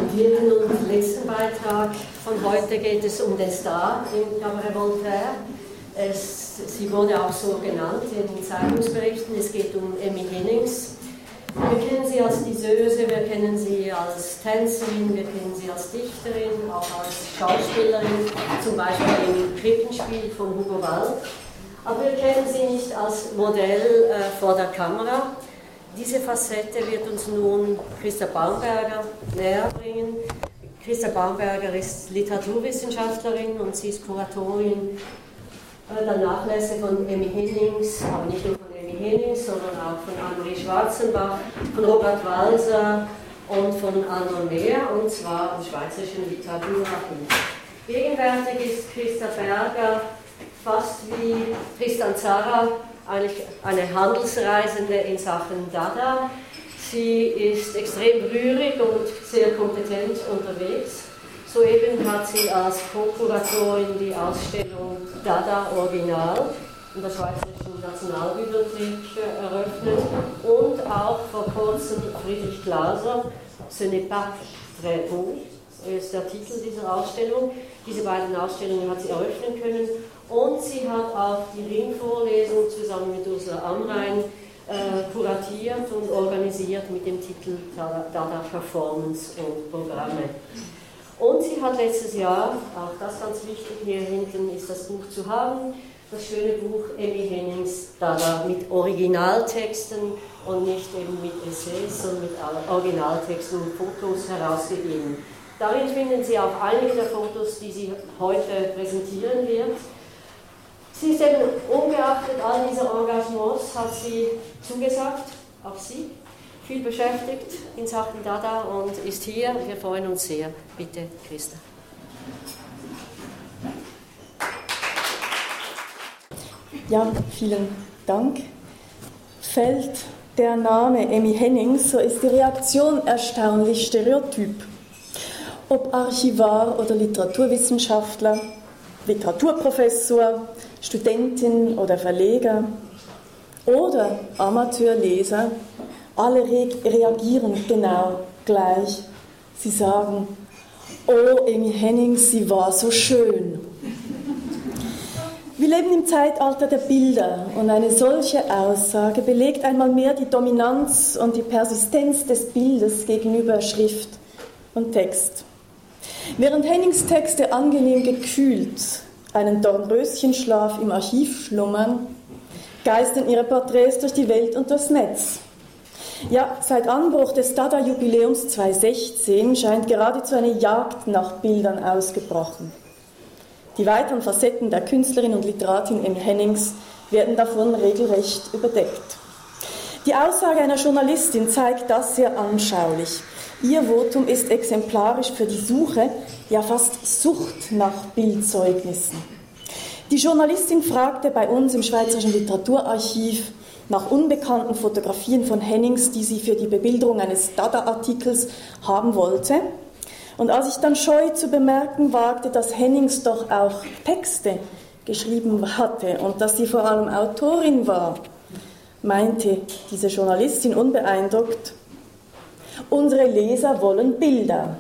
Im vierten und letzten Beitrag von heute geht es um den Star im Cabaret Voltaire. Sie wurde auch so genannt in den Zeitungsberichten. Es geht um Amy Hennings. Wir kennen sie als Diseuse, wir kennen sie als Tänzerin, wir kennen sie als Dichterin, auch als Schauspielerin, zum Beispiel im Krippenspiel von Hugo Wald. Aber wir kennen sie nicht als Modell vor der Kamera. Diese Facette wird uns nun Christa Baumberger näher bringen. Christa Baumberger ist Literaturwissenschaftlerin und sie ist Kuratorin der Nachlässe von Amy Hennings, aber nicht nur von Amy Hennings, sondern auch von Annemarie Schwarzenbach, von Robert Walser und von anderen mehr, und zwar im Schweizerischen Literaturarchiv. Gegenwärtig ist Christa Berger fast wie Tristan Tzara, eigentlich eine Handelsreisende in Sachen Dada. Sie ist extrem rührig und sehr kompetent unterwegs. Soeben hat sie als Co-Kuratorin die Ausstellung Dada Original in der Schweizerischen Nationalbibliothek eröffnet und auch vor kurzem Friedrich Glaser, Ce n'est pas très haut, ist der Titel dieser Ausstellung. Diese beiden Ausstellungen hat sie eröffnen können und sie hat auch die Ringvorlesung zusammen mit Ursula Amrein kuratiert und organisiert mit dem Titel Dada Performance und Programme. Und sie hat letztes Jahr, auch das ganz wichtig, hier hinten ist das Buch zu haben, das schöne Buch Amy Hennings Dada mit Originaltexten und nicht eben mit Essays, sondern mit Originaltexten und Fotos herausgegeben. Darin finden Sie auch einige der Fotos, die sie heute präsentieren wird. Sie ist eben ungeachtet all dieser Engagements, hat sie zugesagt, auch sie, viel beschäftigt in Sachen Dada und ist hier. Wir freuen uns sehr. Bitte, Christa. Ja, vielen Dank. Fällt der Name Amy Hennings, so ist die Reaktion erstaunlich stereotyp. Ob Archivar oder Literaturwissenschaftler, Literaturprofessor, Studentin oder Verleger oder Amateurleser, alle reagieren genau gleich. Sie sagen, oh, Amy Hennings, sie war so schön. Wir leben im Zeitalter der Bilder und eine solche Aussage belegt einmal mehr die Dominanz und die Persistenz des Bildes gegenüber Schrift und Text. Während Hennings Texte angenehm gekühlt einen Dornröschenschlaf im Archiv schlummern, geistern ihre Porträts durch die Welt und durchs Netz. Ja, seit Anbruch des Dada-Jubiläums 2016 scheint geradezu eine Jagd nach Bildern ausgebrochen. Die weiteren Facetten der Künstlerin und Literatin Amy Hennings werden davon regelrecht überdeckt. Die Aussage einer Journalistin zeigt das sehr anschaulich. Ihr Votum ist exemplarisch für die Suche, ja fast Sucht nach Bildzeugnissen. Die Journalistin fragte bei uns im Schweizerischen Literaturarchiv nach unbekannten Fotografien von Hennings, die sie für die Bebilderung eines Dada-Artikels haben wollte. Und als ich dann scheu zu bemerken wagte, dass Hennings doch auch Texte geschrieben hatte und dass sie vor allem Autorin war, meinte diese Journalistin unbeeindruckt, unsere Leser wollen Bilder.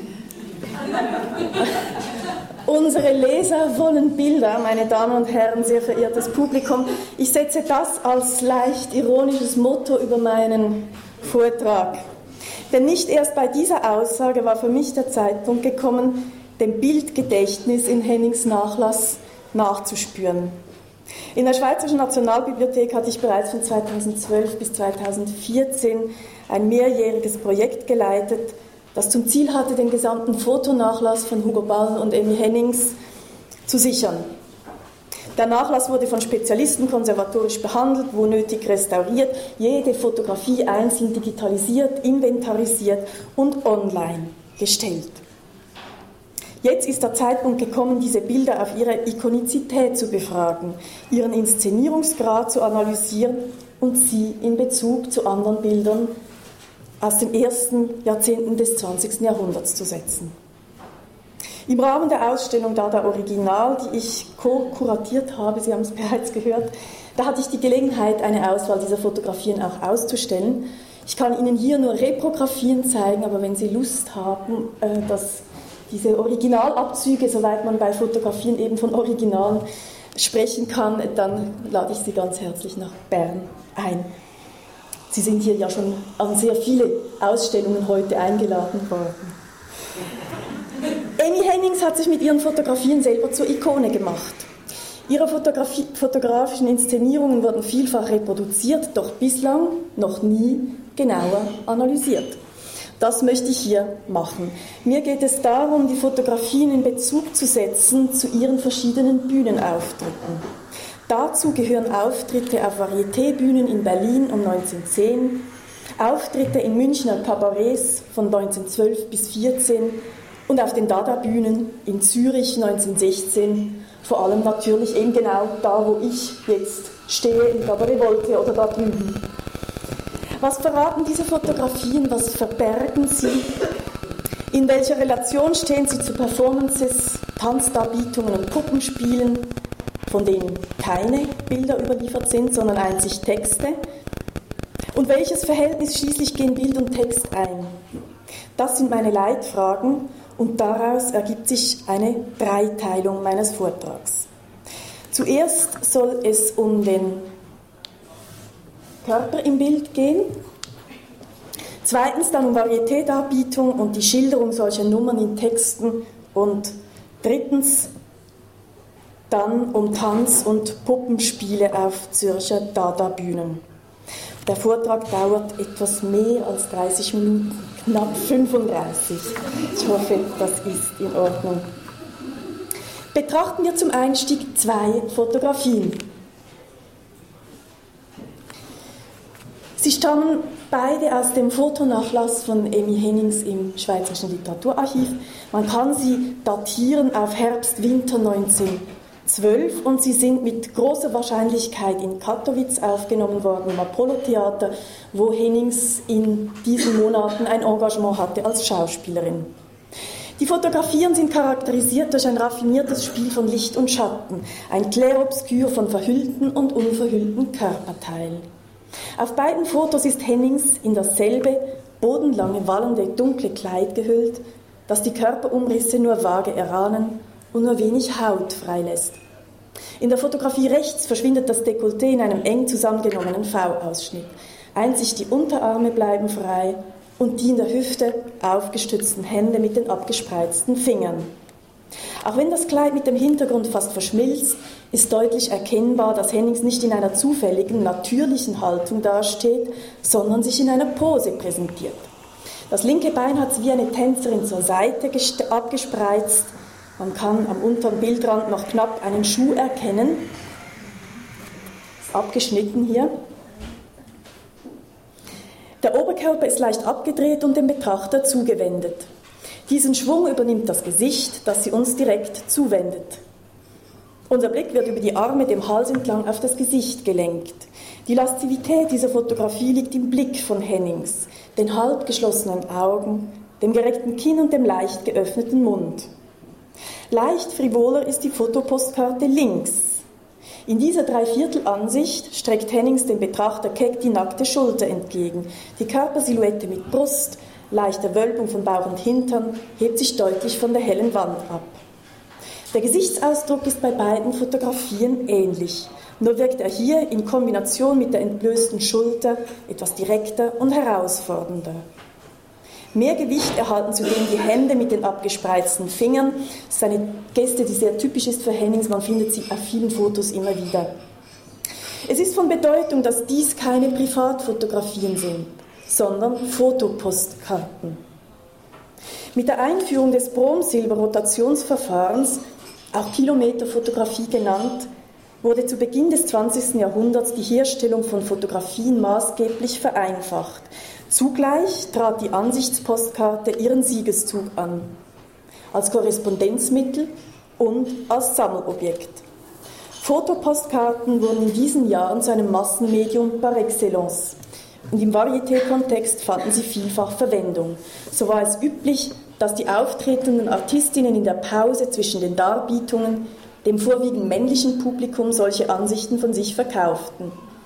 Unsere Leser wollen Bilder, meine Damen und Herren, sehr verehrtes Publikum. Ich setze das als leicht ironisches Motto über meinen Vortrag. Denn nicht erst bei dieser Aussage war für mich der Zeitpunkt gekommen, dem Bildgedächtnis in Hennings Nachlass nachzuspüren. In der Schweizerischen Nationalbibliothek hatte ich bereits von 2012 bis 2014 ein mehrjähriges Projekt geleitet, das zum Ziel hatte, den gesamten Fotonachlass von Hugo Ball und Amy Hennings zu sichern. Der Nachlass wurde von Spezialisten konservatorisch behandelt, wo nötig restauriert, jede Fotografie einzeln digitalisiert, inventarisiert und online gestellt. Jetzt ist der Zeitpunkt gekommen, diese Bilder auf ihre Ikonizität zu befragen, ihren Inszenierungsgrad zu analysieren und sie in Bezug zu anderen Bildern aus den ersten Jahrzehnten des 20. Jahrhunderts zu setzen. Im Rahmen der Ausstellung Dada Original, die ich kuratiert habe, Sie haben es bereits gehört, da hatte ich die Gelegenheit, eine Auswahl dieser Fotografien auch auszustellen. Ich kann Ihnen hier nur Reprografien zeigen, aber wenn Sie Lust haben, dass diese Originalabzüge, soweit man bei Fotografien eben von Originalen sprechen kann, dann lade ich Sie ganz herzlich nach Bern ein. Sie sind hier ja schon an sehr viele Ausstellungen heute eingeladen worden. Amy Hennings hat sich mit ihren Fotografien selber zur Ikone gemacht. Ihre fotografischen Inszenierungen wurden vielfach reproduziert, doch bislang noch nie genauer analysiert. Das möchte ich hier machen. Mir geht es darum, die Fotografien in Bezug zu setzen zu ihren verschiedenen Bühnenauftritten. Dazu gehören Auftritte auf Varieté-Bühnen in Berlin um 1910, Auftritte in Münchner Kabarets von 1912 bis 1914 und auf den Dada-Bühnen in Zürich 1916, vor allem natürlich eben genau da, wo ich jetzt stehe, im Cabaret Voltaire oder da drüben. Was verraten diese Fotografien? Was verbergen sie? In welcher Relation stehen sie zu Performances, Tanzdarbietungen und Puppenspielen, von denen keine Bilder überliefert sind, sondern einzig Texte? Und welches Verhältnis schließlich gehen Bild und Text ein? Das sind meine Leitfragen und daraus ergibt sich eine Dreiteilung meines Vortrags. Zuerst soll es um den Körper im Bild gehen, zweitens dann um Varieté-Darbietung und die Schilderung solcher Nummern in Texten und drittens dann um Tanz- und Puppenspiele auf Zürcher Dada-Bühnen. Der Vortrag dauert etwas mehr als 30 Minuten, knapp 35. Ich hoffe, das ist in Ordnung. Betrachten wir zum Einstieg zwei Fotografien. Sie stammen beide aus dem Fotonachlass von Amy Hennings im Schweizerischen Literaturarchiv. Man kann sie datieren auf Herbst-Winter 1912 und sie sind mit großer Wahrscheinlichkeit in Kattowitz aufgenommen worden, im Apollo-Theater, wo Hennings in diesen Monaten ein Engagement hatte als Schauspielerin. Die Fotografien sind charakterisiert durch ein raffiniertes Spiel von Licht und Schatten, ein Clair-Obscur von verhüllten und unverhüllten Körperteilen. Auf beiden Fotos ist Hennings in dasselbe, bodenlange, wallende, dunkle Kleid gehüllt, das die Körperumrisse nur vage erahnen und nur wenig Haut freilässt. In der Fotografie rechts verschwindet das Dekolleté in einem eng zusammengenommenen V-Ausschnitt. Einzig die Unterarme bleiben frei und die in der Hüfte aufgestützten Hände mit den abgespreizten Fingern. Auch wenn das Kleid mit dem Hintergrund fast verschmilzt, ist deutlich erkennbar, dass Hennings nicht in einer zufälligen, natürlichen Haltung dasteht, sondern sich in einer Pose präsentiert. Das linke Bein hat sie wie eine Tänzerin zur Seite abgespreizt. Man kann am unteren Bildrand noch knapp einen Schuh erkennen. Ist abgeschnitten hier. Der Oberkörper ist leicht abgedreht und dem Betrachter zugewendet. Diesen Schwung übernimmt das Gesicht, das sie uns direkt zuwendet. Unser Blick wird über die Arme dem Hals entlang auf das Gesicht gelenkt. Die Laszivität dieser Fotografie liegt im Blick von Hennings, den halb geschlossenen Augen, dem gereckten Kinn und dem leicht geöffneten Mund. Leicht frivoler ist die Fotopostkarte links. In dieser Dreiviertelansicht streckt Hennings dem Betrachter keck die nackte Schulter entgegen. Die Körpersilhouette mit Brust, leichter Wölbung von Bauch und Hintern hebt sich deutlich von der hellen Wand ab. Der Gesichtsausdruck ist bei beiden Fotografien ähnlich, nur wirkt er hier in Kombination mit der entblößten Schulter etwas direkter und herausfordernder. Mehr Gewicht erhalten zudem die Hände mit den abgespreizten Fingern. Das ist eine Geste, die sehr typisch ist für Hennings, man findet sie auf vielen Fotos immer wieder. Es ist von Bedeutung, dass dies keine Privatfotografien sind, sondern Fotopostkarten. Mit der Einführung des Brom-Silber-Rotationsverfahrens, auch Kilometerfotografie genannt, wurde zu Beginn des 20. Jahrhunderts die Herstellung von Fotografien maßgeblich vereinfacht. Zugleich trat die Ansichtspostkarte ihren Siegeszug an, als Korrespondenzmittel und als Sammelobjekt. Fotopostkarten wurden in diesen Jahren zu einem Massenmedium par excellence. Und im Varieté-Kontext fanden sie vielfach Verwendung. So war es üblich, dass die auftretenden Artistinnen in der Pause zwischen den Darbietungen dem vorwiegend männlichen Publikum solche Ansichten von sich verkauften.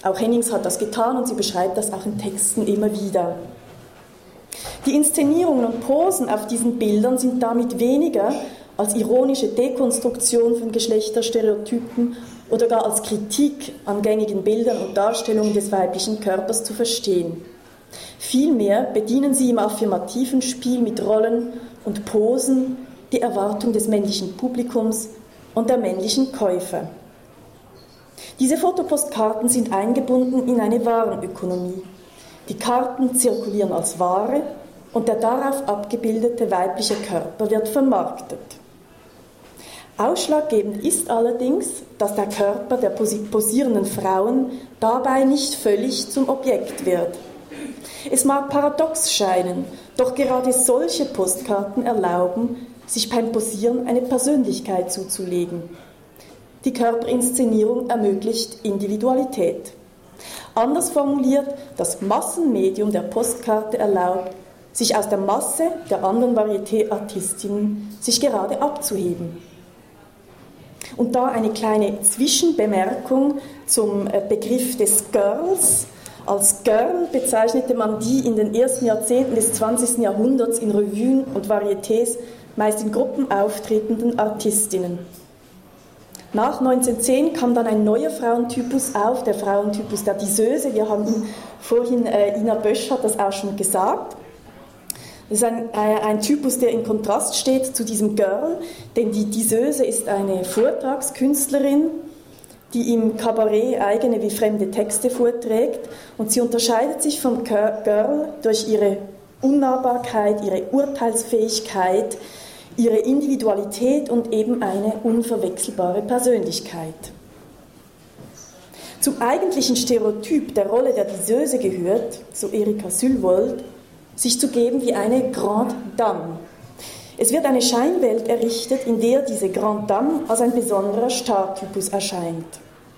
Auch Hennings hat das getan und sie beschreibt das auch in Texten immer wieder. Die Inszenierungen und Posen auf diesen Bildern sind damit weniger als ironische Dekonstruktion von Geschlechterstereotypen oder gar als Kritik an gängigen Bildern und Darstellungen des weiblichen Körpers zu verstehen. Vielmehr bedienen sie im affirmativen Spiel mit Rollen und Posen die Erwartung des männlichen Publikums und der männlichen Käufer. Diese Fotopostkarten sind eingebunden in eine Warenökonomie. Die Karten zirkulieren als Ware und der darauf abgebildete weibliche Körper wird vermarktet. Ausschlaggebend ist allerdings, dass der Körper der posierenden Frauen dabei nicht völlig zum Objekt wird. Es mag paradox scheinen, doch gerade solche Postkarten erlauben, sich beim Posieren eine Persönlichkeit zuzulegen. Die Körperinszenierung ermöglicht Individualität. Anders formuliert, das Massenmedium der Postkarte erlaubt, sich aus der Masse der anderen Varieté-Artistinnen sich gerade abzuheben. Und da eine kleine Zwischenbemerkung zum Begriff des Girls. Als Girl bezeichnete man die in den ersten Jahrzehnten des 20. Jahrhunderts in Revuen und Varietés meist in Gruppen auftretenden Artistinnen. Nach 1910 kam dann ein neuer Frauentypus auf, der Frauentypus der Diseuse. Wir haben ihn vorhin, Ina Bösch hat das auch schon gesagt. Das ist ein Typus, der in Kontrast steht zu diesem Girl, denn die Diseuse ist eine Vortragskünstlerin, die im Kabarett eigene wie fremde Texte vorträgt, und sie unterscheidet sich vom Girl durch ihre Unnahbarkeit, ihre Urteilsfähigkeit, ihre Individualität und eben eine unverwechselbare Persönlichkeit. Zum eigentlichen Stereotyp der Rolle der Diseuse gehört, so Erika Sylwold, sich zu geben wie eine Grande Dame. Es wird eine Scheinwelt errichtet, in der diese Grande Dame als ein besonderer Startypus erscheint.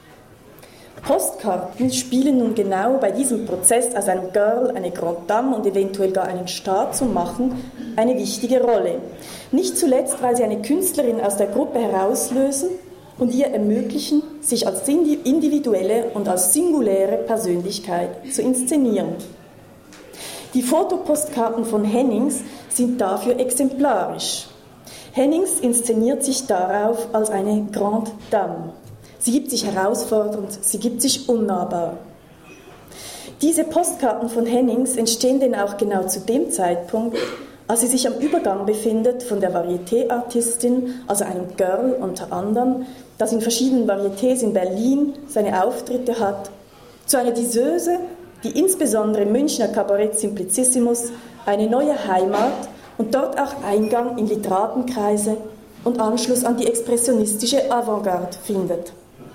Postkarten spielen nun genau bei diesem Prozess, aus einem Girl eine Grande Dame und eventuell gar einen Star zu machen, eine wichtige Rolle. Nicht zuletzt, weil sie eine Künstlerin aus der Gruppe herauslösen und ihr ermöglichen, sich als individuelle und als singuläre Persönlichkeit zu inszenieren. Die Fotopostkarten von Hennings sind dafür exemplarisch. Hennings inszeniert sich darauf als eine Grande Dame. Sie gibt sich herausfordernd, sie gibt sich unnahbar. Diese Postkarten von Hennings entstehen denn auch genau zu dem Zeitpunkt, als sie sich am Übergang befindet von der Varieté-Artistin, also einem Girl unter anderem, das in verschiedenen Varietés in Berlin seine Auftritte hat, zu einer Diseuse, die insbesondere im Münchner Kabarett Simplicissimus eine neue Heimat und dort auch Eingang in Literatenkreise und Anschluss an die expressionistische Avantgarde findet.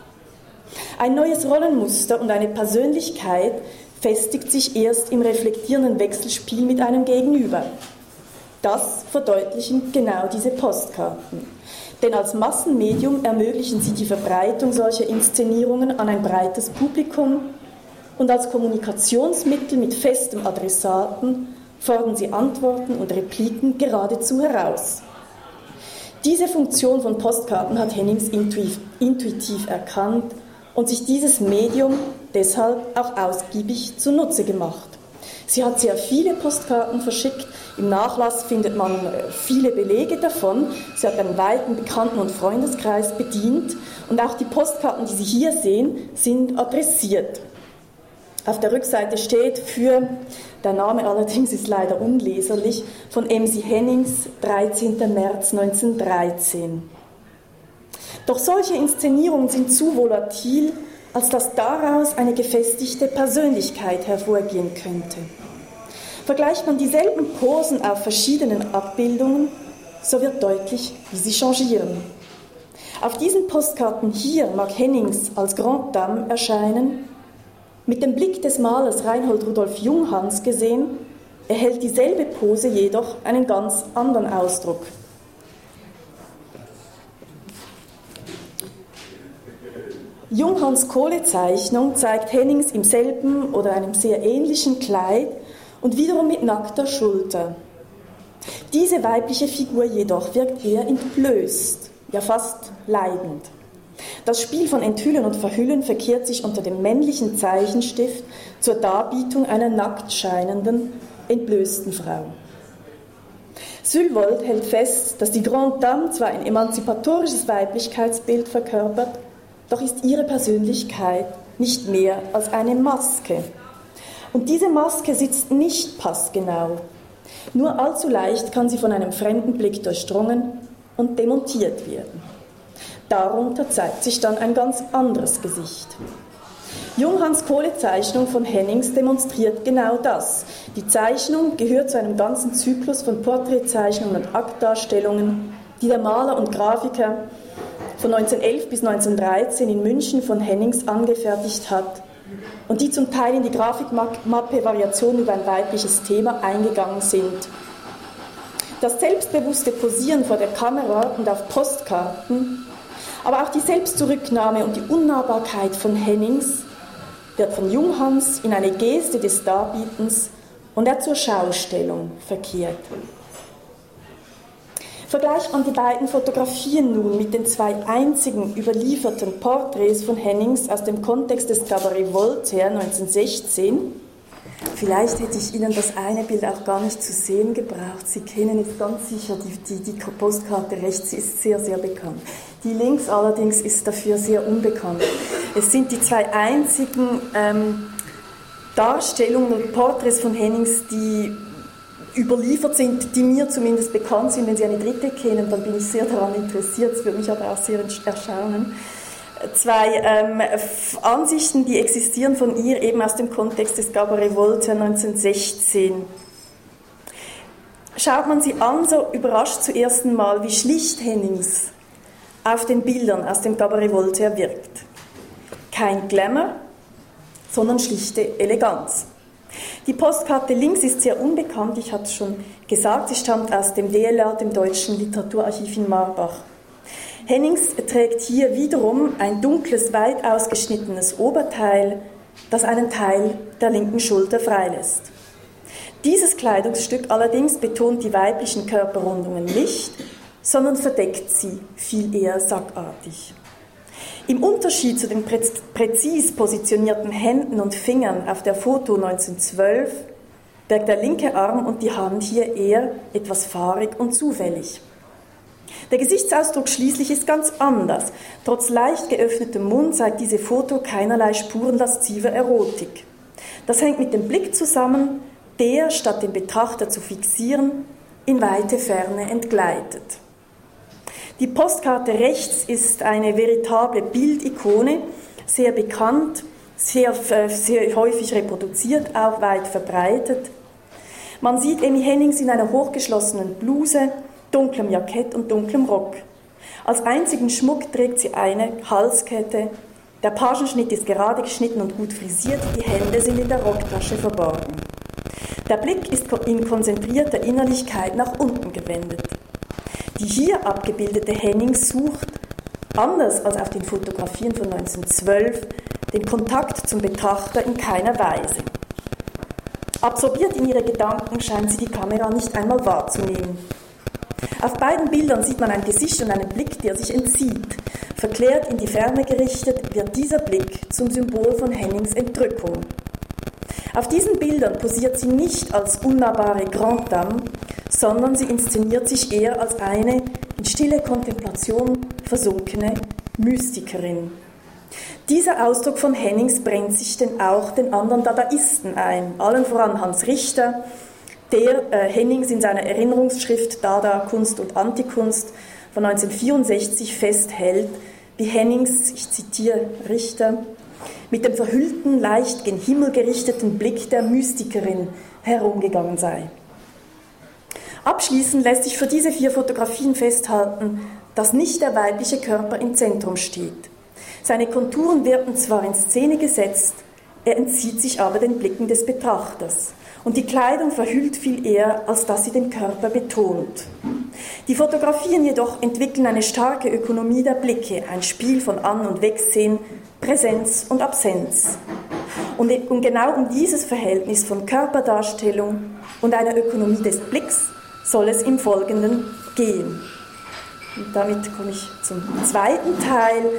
Ein neues Rollenmuster und eine Persönlichkeit festigt sich erst im reflektierenden Wechselspiel mit einem Gegenüber. Das verdeutlichen genau diese Postkarten. Denn als Massenmedium ermöglichen sie die Verbreitung solcher Inszenierungen an ein breites Publikum, und als Kommunikationsmittel mit festem Adressaten fordern sie Antworten und Repliken geradezu heraus. Diese Funktion von Postkarten hat Hennings intuitiv erkannt und sich dieses Medium deshalb auch ausgiebig zunutze gemacht. Sie hat sehr viele Postkarten verschickt. Im Nachlass findet man viele Belege davon. Sie hat einen weiten Bekannten- und Freundeskreis bedient. Und auch die Postkarten, die Sie hier sehen, sind adressiert. Auf der Rückseite steht der Name allerdings ist leider unleserlich, von M.C. Hennings, 13. März 1913. Doch solche Inszenierungen sind zu volatil, als dass daraus eine gefestigte Persönlichkeit hervorgehen könnte. Vergleicht man dieselben Posen auf verschiedenen Abbildungen, so wird deutlich, wie sie changieren. Auf diesen Postkarten hier mag Hennings als Grande Dame erscheinen. Mit dem Blick des Malers Reinhold Rudolf Junghans gesehen, erhält dieselbe Pose jedoch einen ganz anderen Ausdruck. Junghans Kohlezeichnung zeigt Hennings im selben oder einem sehr ähnlichen Kleid und wiederum mit nackter Schulter. Diese weibliche Figur jedoch wirkt eher entblößt, ja fast leidend. Das Spiel von Enthüllen und Verhüllen verkehrt sich unter dem männlichen Zeichenstift zur Darbietung einer nackt scheinenden, entblößten Frau. Sülwold hält fest, dass die Grande Dame zwar ein emanzipatorisches Weiblichkeitsbild verkörpert, doch ist ihre Persönlichkeit nicht mehr als eine Maske. Und diese Maske sitzt nicht passgenau. Nur allzu leicht kann sie von einem fremden Blick durchdrungen und demontiert werden. Darunter zeigt sich dann ein ganz anderes Gesicht. Junghans Kohlezeichnung von Hennings demonstriert genau das. Die Zeichnung gehört zu einem ganzen Zyklus von Porträtzeichnungen und Aktdarstellungen, die der Maler und Grafiker von 1911 bis 1913 in München von Hennings angefertigt hat und die zum Teil in die Grafikmappe Variationen über ein weibliches Thema eingegangen sind. Das selbstbewusste Posieren vor der Kamera und auf Postkarten, aber auch die Selbstzurücknahme und die Unnahbarkeit von Hennings wird von Junghans in eine Geste des Darbietens und der zur Schaustellung verkehrt. Vergleicht man die beiden Fotografien nun mit den zwei einzigen überlieferten Porträts von Hennings aus dem Kontext des Cabaret Voltaire 1916, vielleicht hätte ich Ihnen das eine Bild auch gar nicht zu sehen gebraucht. Sie kennen jetzt ganz sicher die Postkarte rechts, sie ist sehr, sehr bekannt. Die links allerdings ist dafür sehr unbekannt. Es sind die zwei einzigen Darstellungen und Porträts von Hennings, die überliefert sind, die mir zumindest bekannt sind. Wenn Sie eine dritte kennen, dann bin ich sehr daran interessiert. Es würde mich aber auch sehr erstaunen. Zwei Ansichten, die existieren von ihr, eben aus dem Kontext des Cabaret Voltaire 1916. Schaut man sie an, so überrascht zum ersten Mal, wie schlicht Hennings auf den Bildern aus dem Cabaret Voltaire wirkt. Kein Glamour, sondern schlichte Eleganz. Die Postkarte links ist sehr unbekannt, ich hatte es schon gesagt, sie stammt aus dem DLA, dem Deutschen Literaturarchiv in Marbach. Hennings trägt hier wiederum ein dunkles, weit ausgeschnittenes Oberteil, das einen Teil der linken Schulter freilässt. Dieses Kleidungsstück allerdings betont die weiblichen Körperrundungen nicht, sondern verdeckt sie viel eher sackartig. Im Unterschied zu den präzis positionierten Händen und Fingern auf der Foto 1912 wirkt der linke Arm und die Hand hier eher etwas fahrig und zufällig. Der Gesichtsausdruck schließlich ist ganz anders. Trotz leicht geöffnetem Mund zeigt diese Foto keinerlei Spuren lasziver Erotik. Das hängt mit dem Blick zusammen, der, statt den Betrachter zu fixieren, in weite Ferne entgleitet. Die Postkarte rechts ist eine veritable Bildikone, sehr bekannt, sehr häufig reproduziert, auch weit verbreitet. Man sieht Emmy Hennings in einer hochgeschlossenen Bluse, dunklem Jackett und dunklem Rock. Als einzigen Schmuck trägt sie eine Halskette. Der Pagenschnitt ist gerade geschnitten und gut frisiert, die Hände sind in der Rocktasche verborgen. Der Blick ist in konzentrierter Innerlichkeit nach unten gewendet. Die hier abgebildete Hennings sucht, anders als auf den Fotografien von 1912, den Kontakt zum Betrachter in keiner Weise. Absorbiert in ihre Gedanken scheint sie die Kamera nicht einmal wahrzunehmen. Auf beiden Bildern sieht man ein Gesicht und einen Blick, der sich entzieht. Verklärt in die Ferne gerichtet, wird dieser Blick zum Symbol von Hennings Entrückung. Auf diesen Bildern posiert sie nicht als unnahbare Grande Dame, sondern sie inszeniert sich eher als eine in stille Kontemplation versunkene Mystikerin. Dieser Ausdruck von Hennings brennt sich denn auch den anderen Dadaisten ein, allen voran Hans Richter, der Hennings in seiner Erinnerungsschrift Dada, Kunst und Antikunst von 1964 festhält, wie Hennings, ich zitiere Richter, mit dem verhüllten, leicht gen Himmel gerichteten Blick der Mystikerin herumgegangen sei. Abschließend lässt sich für diese 4 Fotografien festhalten, dass nicht der weibliche Körper im Zentrum steht. Seine Konturen werden zwar in Szene gesetzt, er entzieht sich aber den Blicken des Betrachters. Und die Kleidung verhüllt viel eher, als dass sie den Körper betont. Die Fotografien jedoch entwickeln eine starke Ökonomie der Blicke, ein Spiel von An- und Wegsehen, Präsenz und Absenz. Und genau um dieses Verhältnis von Körperdarstellung und einer Ökonomie des Blicks soll es im Folgenden gehen. Und damit komme ich zum zweiten Teil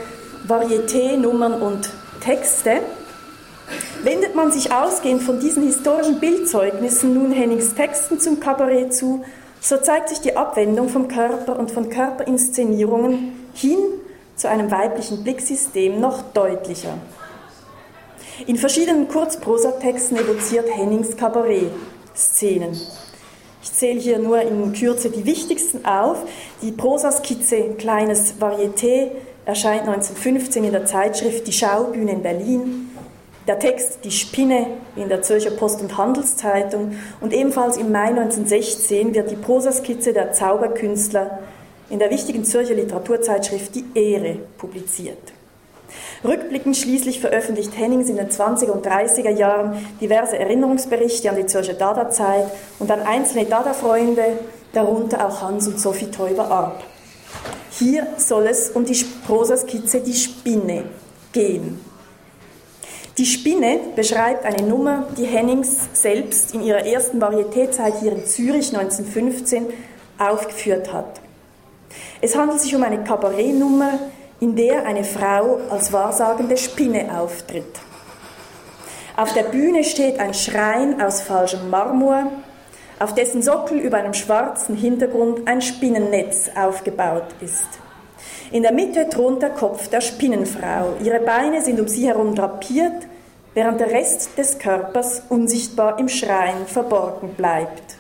Varieté, Nummern und Texte, wendet man sich ausgehend von diesen historischen Bildzeugnissen nun Hennings Texten zum Kabarett zu, so zeigt sich die Abwendung vom Körper und von Körperinszenierungen hin zu einem weiblichen Blicksystem noch deutlicher. In verschiedenen Kurzprosatexten evoziert Hennings Kabarett-Szenen. Ich zähle hier nur in Kürze die wichtigsten auf. Die Prosaskizze Kleines Varieté erscheint 1915 in der Zeitschrift Die Schaubühne in Berlin. Der Text Die Spinne in der Zürcher Post- und Handelszeitung und ebenfalls im Mai 1916 wird die Prosaskizze Der Zauberkünstler in der wichtigen Zürcher Literaturzeitschrift Die Ehre publiziert. Rückblickend schließlich veröffentlicht Hennings in den 20er und 30er Jahren diverse Erinnerungsberichte an die Zürcher Dada-Zeit und an einzelne Dada-Freunde, darunter auch Hans und Sophie Teuber-Arp. Hier soll es um die Prosaskizze Die Spinne gehen. Die Spinne beschreibt eine Nummer, die Hennings selbst in ihrer ersten Varietézeit hier in Zürich 1915 aufgeführt hat. Es handelt sich um eine Kabarettnummer, in der eine Frau als wahrsagende Spinne auftritt. Auf der Bühne steht ein Schrein aus falschem Marmor, auf dessen Sockel über einem schwarzen Hintergrund ein Spinnennetz aufgebaut ist. In der Mitte thront der Kopf der Spinnenfrau. Ihre Beine sind um sie herum drapiert, während der Rest des Körpers unsichtbar im Schrein verborgen bleibt.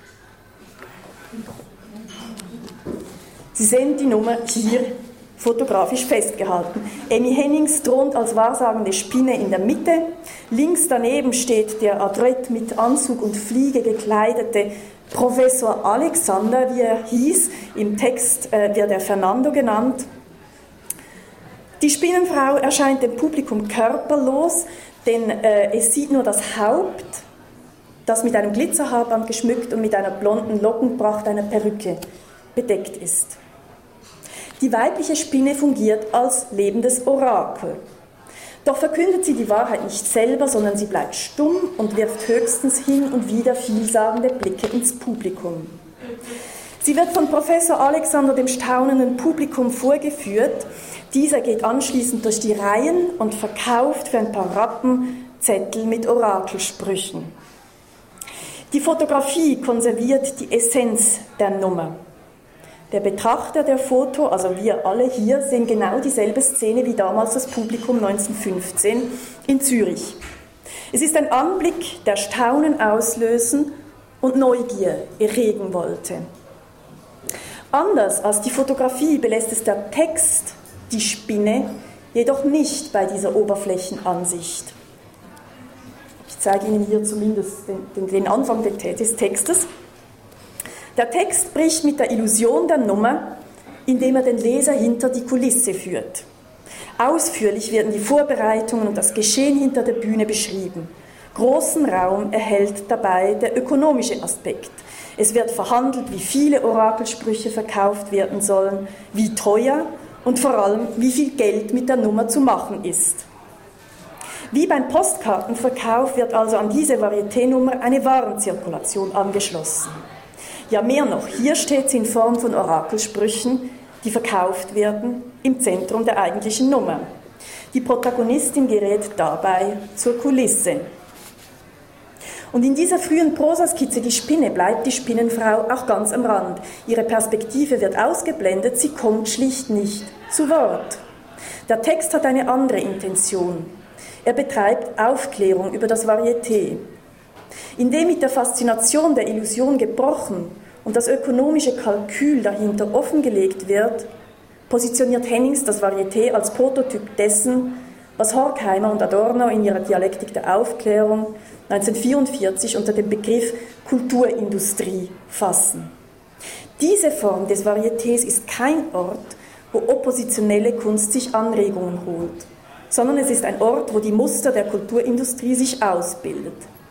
Sie sehen die Nummer hier fotografisch festgehalten. Emmy Hennings thront als wahrsagende Spinne in der Mitte. Links daneben steht der adrett mit Anzug und Fliege gekleidete Professor Alexander, wie er hieß. Im Text wird er Fernando genannt. Die Spinnenfrau erscheint dem Publikum körperlos, denn es sieht nur das Haupt, das mit einem Glitzerhaarband geschmückt und mit einer blonden Lockenpracht, einer Perücke, bedeckt ist. Die weibliche Spinne fungiert als lebendes Orakel. Doch verkündet sie die Wahrheit nicht selber, sondern sie bleibt stumm und wirft höchstens hin und wieder vielsagende Blicke ins Publikum. Sie wird von Professor Alexander dem staunenden Publikum vorgeführt. Dieser geht anschließend durch die Reihen und verkauft für ein paar Rappen Zettel mit Orakelsprüchen. Die Fotografie konserviert die Essenz der Nummer. Der Betrachter der Foto, also wir alle hier, sehen genau dieselbe Szene wie damals das Publikum 1915 in Zürich. Es ist ein Anblick, der Staunen auslösen und Neugier erregen wollte. Anders als die Fotografie belässt es der Text, die Spinne, jedoch nicht bei dieser Oberflächenansicht. Ich zeige Ihnen hier zumindest den Anfang des Textes. Der Text bricht mit der Illusion der Nummer, indem er den Leser hinter die Kulisse führt. Ausführlich werden die Vorbereitungen und das Geschehen hinter der Bühne beschrieben. Großen Raum erhält dabei der ökonomische Aspekt. Es wird verhandelt, wie viele Orakelsprüche verkauft werden sollen, wie teuer und vor allem, wie viel Geld mit der Nummer zu machen ist. Wie beim Postkartenverkauf wird also an diese Varieté-Nummer eine Warenzirkulation angeschlossen. Ja, mehr noch, hier steht sie in Form von Orakelsprüchen, die verkauft werden, im Zentrum der eigentlichen Nummer. Die Protagonistin gerät dabei zur Kulisse. Und in dieser frühen Prosaskizze Die Spinne bleibt die Spinnenfrau auch ganz am Rand. Ihre Perspektive wird ausgeblendet, sie kommt schlicht nicht zu Wort. Der Text hat eine andere Intention. Er betreibt Aufklärung über das Varieté. Indem mit der Faszination der Illusion gebrochen und das ökonomische Kalkül dahinter offengelegt wird, positioniert Hennings das Varieté als Prototyp dessen, was Horkheimer und Adorno in ihrer Dialektik der Aufklärung 1944 unter dem Begriff Kulturindustrie fassen. Diese Form des Varietés ist kein Ort, wo oppositionelle Kunst sich Anregungen holt, sondern es ist ein Ort, wo die Muster der Kulturindustrie sich ausbildet.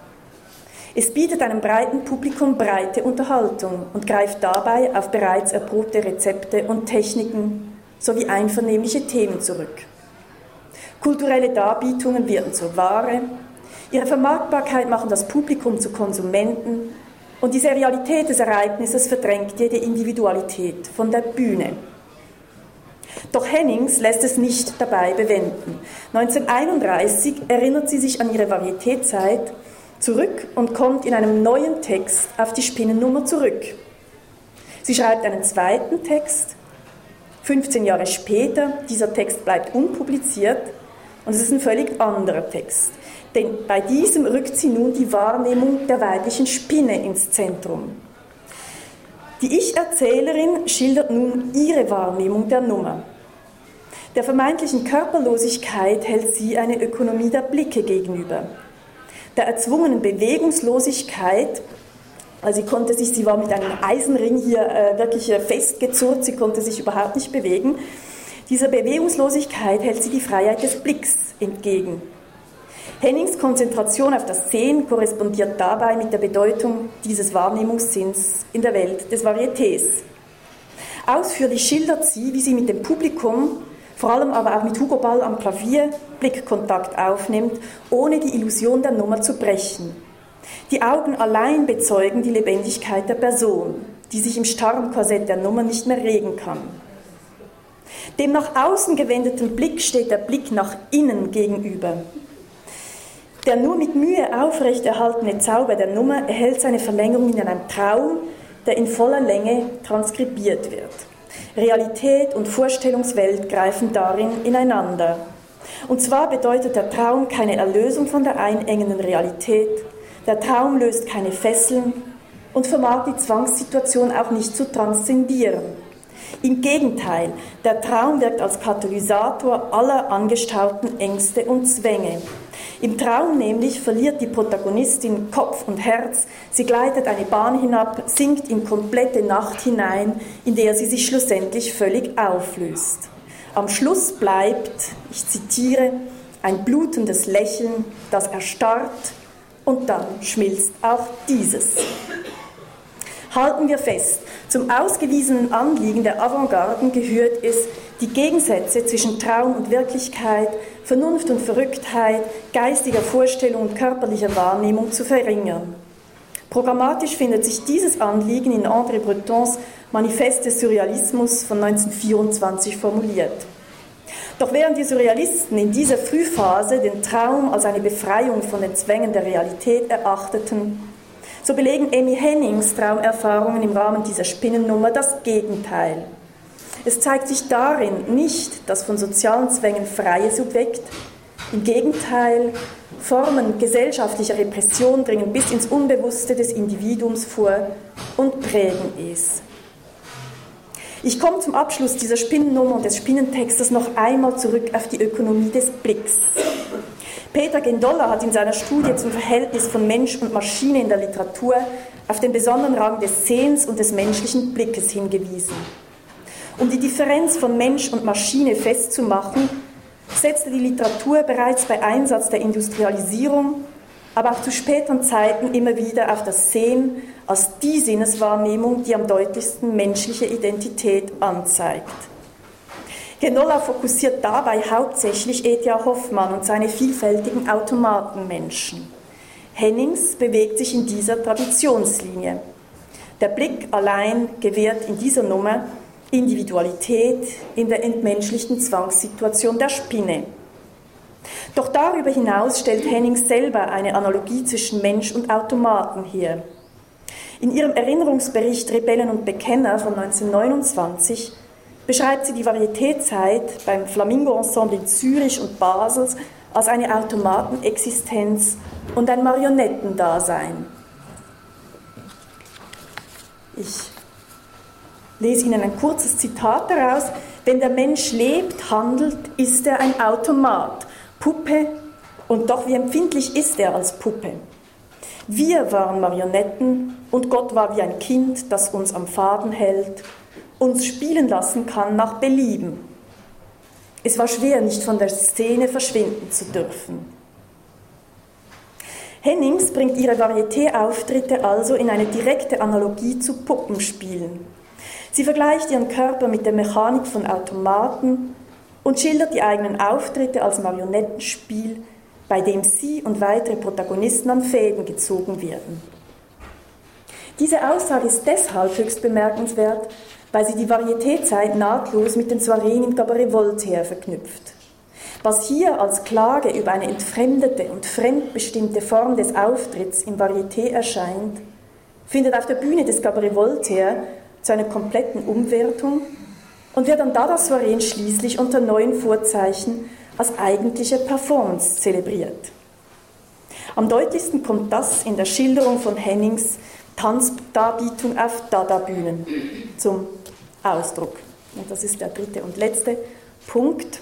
Es bietet einem breiten Publikum breite Unterhaltung und greift dabei auf bereits erprobte Rezepte und Techniken sowie einvernehmliche Themen zurück. Kulturelle Darbietungen werden zur Ware, ihre Vermarktbarkeit machen das Publikum zu Konsumenten und die Serialität des Ereignisses verdrängt jede Individualität von der Bühne. Doch Hennings lässt es nicht dabei bewenden. 1931 erinnert sie sich an ihre Varietézeit zurück und kommt in einem neuen Text auf die Spinnennummer zurück. Sie schreibt einen zweiten Text, 15 Jahre später, dieser Text bleibt unpubliziert und es ist ein völlig anderer Text. Denn bei diesem rückt sie nun die Wahrnehmung der weiblichen Spinne ins Zentrum. Die Ich-Erzählerin schildert nun ihre Wahrnehmung der Nummer. Der vermeintlichen Körperlosigkeit hält sie eine Ökonomie der Blicke gegenüber. Der erzwungenen Bewegungslosigkeit, also sie war mit einem Eisenring hier wirklich festgezurrt, sie konnte sich überhaupt nicht bewegen. Dieser Bewegungslosigkeit hält sie die Freiheit des Blicks entgegen. Hennings Konzentration auf das Sehen korrespondiert dabei mit der Bedeutung dieses Wahrnehmungssinns in der Welt des Varietés. Ausführlich schildert sie, wie sie mit dem Publikum, vor allem aber auch mit Hugo Ball am Klavier, Blickkontakt aufnimmt, ohne die Illusion der Nummer zu brechen. Die Augen allein bezeugen die Lebendigkeit der Person, die sich im starren Korsett der Nummer nicht mehr regen kann. Dem nach außen gewendeten Blick steht der Blick nach innen gegenüber. Der nur mit Mühe aufrechterhaltene Zauber der Nummer erhält seine Verlängerung in einem Traum, der in voller Länge transkribiert wird. Realität und Vorstellungswelt greifen darin ineinander. Und zwar bedeutet der Traum keine Erlösung von der einengenden Realität. Der Traum löst keine Fesseln und vermag die Zwangssituation auch nicht zu transzendieren. Im Gegenteil, der Traum wirkt als Katalysator aller angestauten Ängste und Zwänge. Im Traum nämlich verliert die Protagonistin Kopf und Herz, sie gleitet eine Bahn hinab, sinkt in komplette Nacht hinein, in der sie sich schlussendlich völlig auflöst. Am Schluss bleibt, ich zitiere, ein blutendes Lächeln, das erstarrt und dann schmilzt auch dieses. Halten wir fest, zum ausgewiesenen Anliegen der Avantgarden gehört es, die Gegensätze zwischen Traum und Wirklichkeit, Vernunft und Verrücktheit, geistiger Vorstellung und körperlicher Wahrnehmung zu verringern. Programmatisch findet sich dieses Anliegen in André Bretons Manifest des Surrealismus von 1924 formuliert. Doch während die Surrealisten in dieser Frühphase den Traum als eine Befreiung von den Zwängen der Realität erachteten, so belegen Amy Hennings Traumerfahrungen im Rahmen dieser Spinnennummer das Gegenteil. Es zeigt sich darin nicht das von sozialen Zwängen freie Subjekt, im Gegenteil, Formen gesellschaftlicher Repression dringen bis ins Unbewusste des Individuums vor und prägen es. Ich komme zum Abschluss dieser Spinnennummer und des Spinnentextes noch einmal zurück auf die Ökonomie des Blicks. Peter Gendolla hat in seiner Studie zum Verhältnis von Mensch und Maschine in der Literatur auf den besonderen Rang des Sehens und des menschlichen Blickes hingewiesen. Um die Differenz von Mensch und Maschine festzumachen, setzte die Literatur bereits bei Einsatz der Industrialisierung, aber auch zu späteren Zeiten immer wieder auf das Sehen als die Sinneswahrnehmung, die am deutlichsten menschliche Identität anzeigt. Gendolla fokussiert dabei hauptsächlich E.T.A. Hoffmann und seine vielfältigen Automatenmenschen. Hennings bewegt sich in dieser Traditionslinie. Der Blick allein gewährt in dieser Nummer Individualität in der entmenschlichten Zwangssituation der Spinne. Doch darüber hinaus stellt Hennings selber eine Analogie zwischen Mensch und Automaten her. In ihrem Erinnerungsbericht Rebellen und Bekenner von 1929 beschreibt sie die Varietézeit beim Flamingo-Ensemble in Zürich und Basel als eine Automatenexistenz und ein Marionettendasein. Ich lese Ihnen ein kurzes Zitat daraus. Wenn der Mensch lebt, handelt, ist er ein Automat, Puppe, und doch wie empfindlich ist er als Puppe? Wir waren Marionetten und Gott war wie ein Kind, das uns am Faden hält, uns spielen lassen kann nach Belieben. Es war schwer, nicht von der Szene verschwinden zu dürfen. Hennings bringt ihre Varieté-Auftritte also in eine direkte Analogie zu Puppenspielen. Sie vergleicht ihren Körper mit der Mechanik von Automaten und schildert die eigenen Auftritte als Marionettenspiel, bei dem sie und weitere Protagonisten an Fäden gezogen werden. Diese Aussage ist deshalb höchst bemerkenswert, weil sie die Varietézeit nahtlos mit den Soireen im Cabaret Voltaire verknüpft. Was hier als Klage über eine entfremdete und fremdbestimmte Form des Auftritts im Varieté erscheint, findet auf der Bühne des Cabaret Voltaire zu einer kompletten Umwertung und wird an Dada-Soireen schließlich unter neuen Vorzeichen als eigentliche Performance zelebriert. Am deutlichsten kommt das in der Schilderung von Hennings Tanzdarbietung auf Dada-Bühnen zum Ausdruck. Und das ist der dritte und letzte Punkt.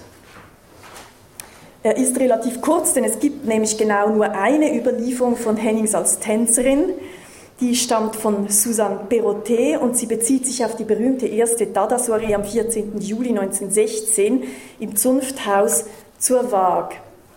Er ist relativ kurz, denn es gibt nämlich genau nur eine Überlieferung von Hennings als Tänzerin. Die stammt von Suzanne Perrottet und sie bezieht sich auf die berühmte erste Dada-Soiree am 14. Juli 1916 im Zunfthaus zur Waag.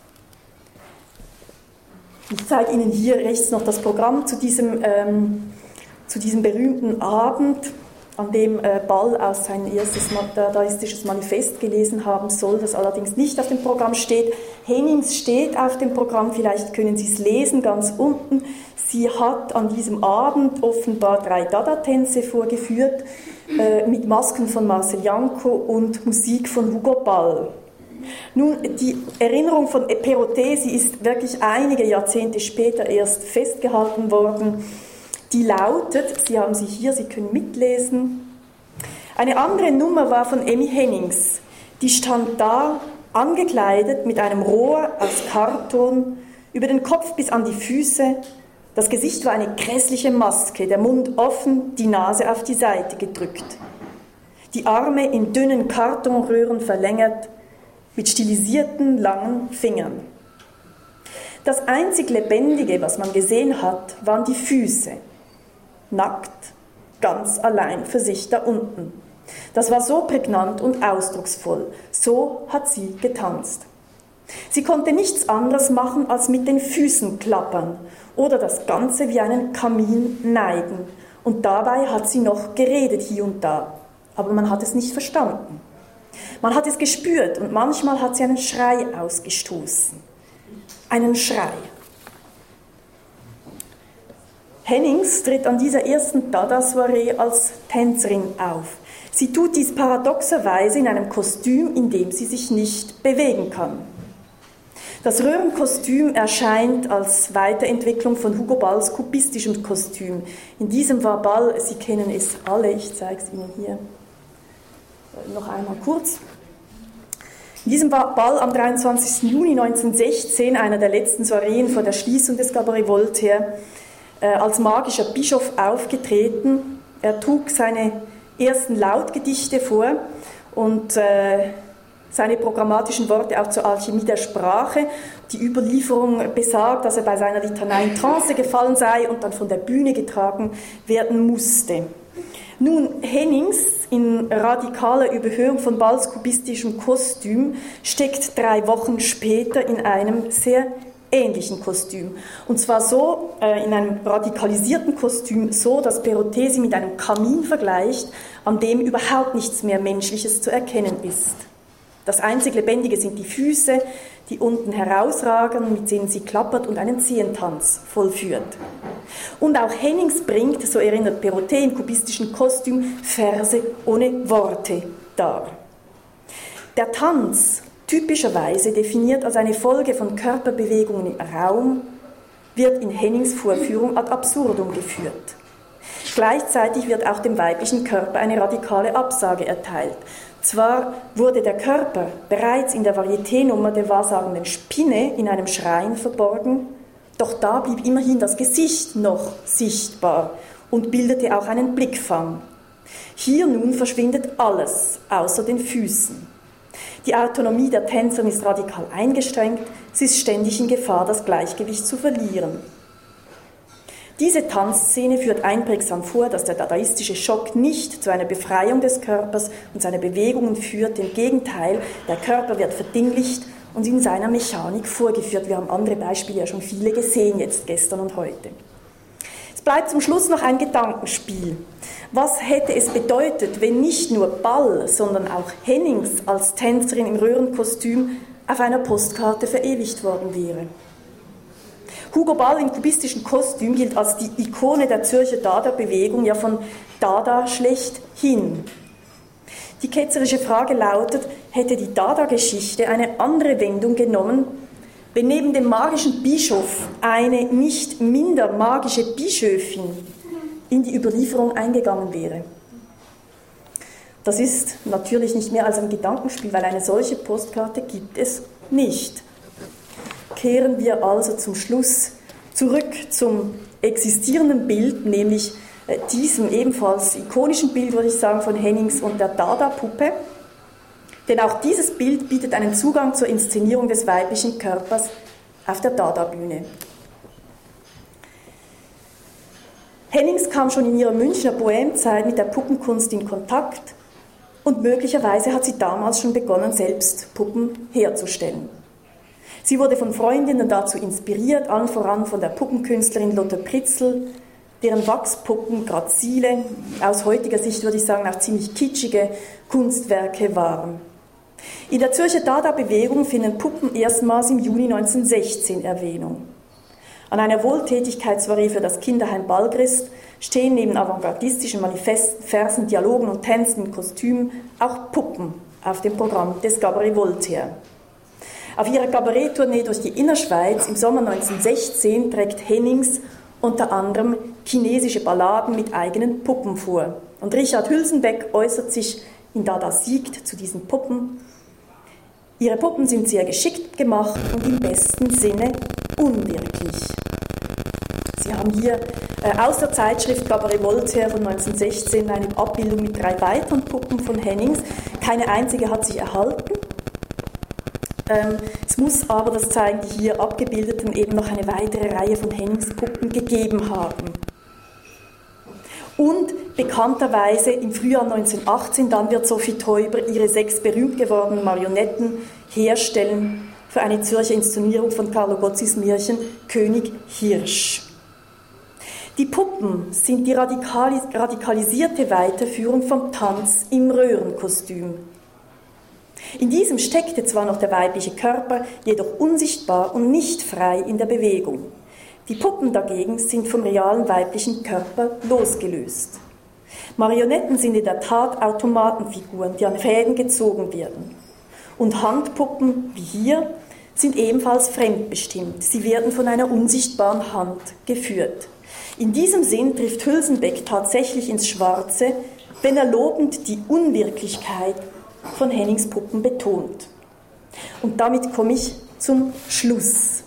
Ich zeige Ihnen hier rechts noch das Programm zu diesem berühmten Abend, an dem Ball aus sein erstes dadaistisches Manifest gelesen haben soll, das allerdings nicht auf dem Programm steht. Hennings steht auf dem Programm, vielleicht können Sie es lesen, ganz unten. Sie hat an diesem Abend offenbar 3 Dada-Tänze vorgeführt, mit Masken von Marcel Janko und Musik von Hugo Ball. Nun, die Erinnerung von Perrottet, sie ist wirklich einige Jahrzehnte später erst festgehalten worden. Die lautet, Sie haben sie hier, Sie können mitlesen. Eine andere Nummer war von Emmy Hennings. Die stand da, angekleidet mit einem Rohr aus Karton, über den Kopf bis an die Füße. Das Gesicht war eine grässliche Maske, der Mund offen, die Nase auf die Seite gedrückt. Die Arme in dünnen Kartonröhren verlängert, mit stilisierten, langen Fingern. Das einzig Lebendige, was man gesehen hat, waren die Füße. Nackt, ganz allein für sich da unten. Das war so prägnant und ausdrucksvoll. So hat sie getanzt. Sie konnte nichts anderes machen, als mit den Füßen klappern oder das Ganze wie einen Kamin neigen. Und dabei hat sie noch geredet hier und da. Aber man hat es nicht verstanden. Man hat es gespürt und manchmal hat sie einen Schrei ausgestoßen. Einen Schrei. Hennings tritt an dieser ersten Dada-Soiree als Tänzerin auf. Sie tut dies paradoxerweise in einem Kostüm, in dem sie sich nicht bewegen kann. Das Röhrenkostüm erscheint als Weiterentwicklung von Hugo Balls kubistischem Kostüm. In diesem war Ball, Sie kennen es alle, ich zeige es Ihnen hier noch einmal kurz. In diesem war Ball am 23. Juni 1916, einer der letzten Soireen vor der Schließung des Cabaret Voltaire, als magischer Bischof aufgetreten. Er trug seine ersten Lautgedichte vor und seine programmatischen Worte auch zur Alchemie der Sprache. Die Überlieferung besagt, dass er bei seiner Litanei in Trance gefallen sei und dann von der Bühne getragen werden musste. Nun, Hennings in radikaler Überhöhung von Balls kubistischem Kostüm steckt 3 Wochen später in einem sehr ähnlichen Kostüm. Und zwar so, in einem radikalisierten Kostüm, so, dass Perrottet sie mit einem Kamin vergleicht, an dem überhaupt nichts mehr Menschliches zu erkennen ist. Das einzig Lebendige sind die Füße, die unten herausragen, mit denen sie klappert und einen Zehentanz vollführt. Und auch Hennings bringt, so erinnert Perrottet im kubistischen Kostüm, Verse ohne Worte dar. Der Tanz, typischerweise definiert als eine Folge von Körperbewegungen im Raum, wird in Hennings Vorführung ad absurdum geführt. Gleichzeitig wird auch dem weiblichen Körper eine radikale Absage erteilt. Zwar wurde der Körper bereits in der Varieté-Nummer der wahrsagenden Spinne in einem Schrein verborgen, doch da blieb immerhin das Gesicht noch sichtbar und bildete auch einen Blickfang. Hier nun verschwindet alles außer den Füßen. Die Autonomie der Tänzerin ist radikal eingeschränkt, sie ist ständig in Gefahr, das Gleichgewicht zu verlieren. Diese Tanzszene führt einprägsam vor, dass der dadaistische Schock nicht zu einer Befreiung des Körpers und seiner Bewegungen führt. Im Gegenteil, der Körper wird verdinglicht und in seiner Mechanik vorgeführt. Wir haben andere Beispiele ja schon viele gesehen, jetzt gestern und heute. Es bleibt zum Schluss noch ein Gedankenspiel. Was hätte es bedeutet, wenn nicht nur Ball, sondern auch Hennings als Tänzerin im Röhrenkostüm auf einer Postkarte verewigt worden wäre? Hugo Ball im kubistischen Kostüm gilt als die Ikone der Zürcher Dada-Bewegung, ja von Dada schlechthin. Die ketzerische Frage lautet, hätte die Dada-Geschichte eine andere Wendung genommen, wenn neben dem magischen Bischof eine nicht minder magische Bischöfin in die Überlieferung eingegangen wäre? Das ist natürlich nicht mehr als ein Gedankenspiel, weil eine solche Postkarte gibt es nicht. Kehren wir also zum Schluss zurück zum existierenden Bild, nämlich diesem ebenfalls ikonischen Bild, würde ich sagen, von Hennings und der Dada-Puppe. Denn auch dieses Bild bietet einen Zugang zur Inszenierung des weiblichen Körpers auf der Dada-Bühne. Hennings kam schon in ihrer Münchner Bohème-Zeit mit der Puppenkunst in Kontakt und möglicherweise hat sie damals schon begonnen, selbst Puppen herzustellen. Sie wurde von Freundinnen dazu inspiriert, allen voran von der Puppenkünstlerin Lotte Pritzl, deren Wachspuppen grazile, aus heutiger Sicht würde ich sagen auch ziemlich kitschige Kunstwerke waren. In der Zürcher Dada-Bewegung finden Puppen erstmals im Juni 1916 Erwähnung. An einer Wohltätigkeitssoiree für das Kinderheim Ballgrist stehen neben avantgardistischen Manifesten, Versen, Dialogen und Tänzen in Kostümen auch Puppen auf dem Programm des Cabaret Voltaire. Auf ihrer Kabaretttournee durch die Innerschweiz im Sommer 1916 trägt Hennings unter anderem chinesische Balladen mit eigenen Puppen vor. Und Richard Hülsenbeck äußert sich in Dada siegt zu diesen Puppen. Ihre Puppen sind sehr geschickt gemacht und im besten Sinne unwirklich. Sie haben hier aus der Zeitschrift Cabaret Voltaire von 1916 eine Abbildung mit 3 weiteren Puppen von Hennings. Keine einzige hat sich erhalten. Es muss aber, das zeigen die hier abgebildeten, eben noch eine weitere Reihe von Hennings-Puppen gegeben haben. Und bekannterweise im Frühjahr 1918, dann wird Sophie Teuber ihre 6 berühmt gewordenen Marionetten herstellen für eine Zürcher Inszenierung von Carlo Gozzis Märchen König Hirsch. Die Puppen sind die radikalisierte Weiterführung vom Tanz im Röhrenkostüm. In diesem steckte zwar noch der weibliche Körper, jedoch unsichtbar und nicht frei in der Bewegung. Die Puppen dagegen sind vom realen weiblichen Körper losgelöst. Marionetten sind in der Tat Automatenfiguren, die an Fäden gezogen werden. Und Handpuppen, wie hier, sind ebenfalls fremdbestimmt. Sie werden von einer unsichtbaren Hand geführt. In diesem Sinn trifft Hülsenbeck tatsächlich ins Schwarze, wenn er lobend die Unwirklichkeit von Hennings Puppen betont. Und damit komme ich zum Schluss.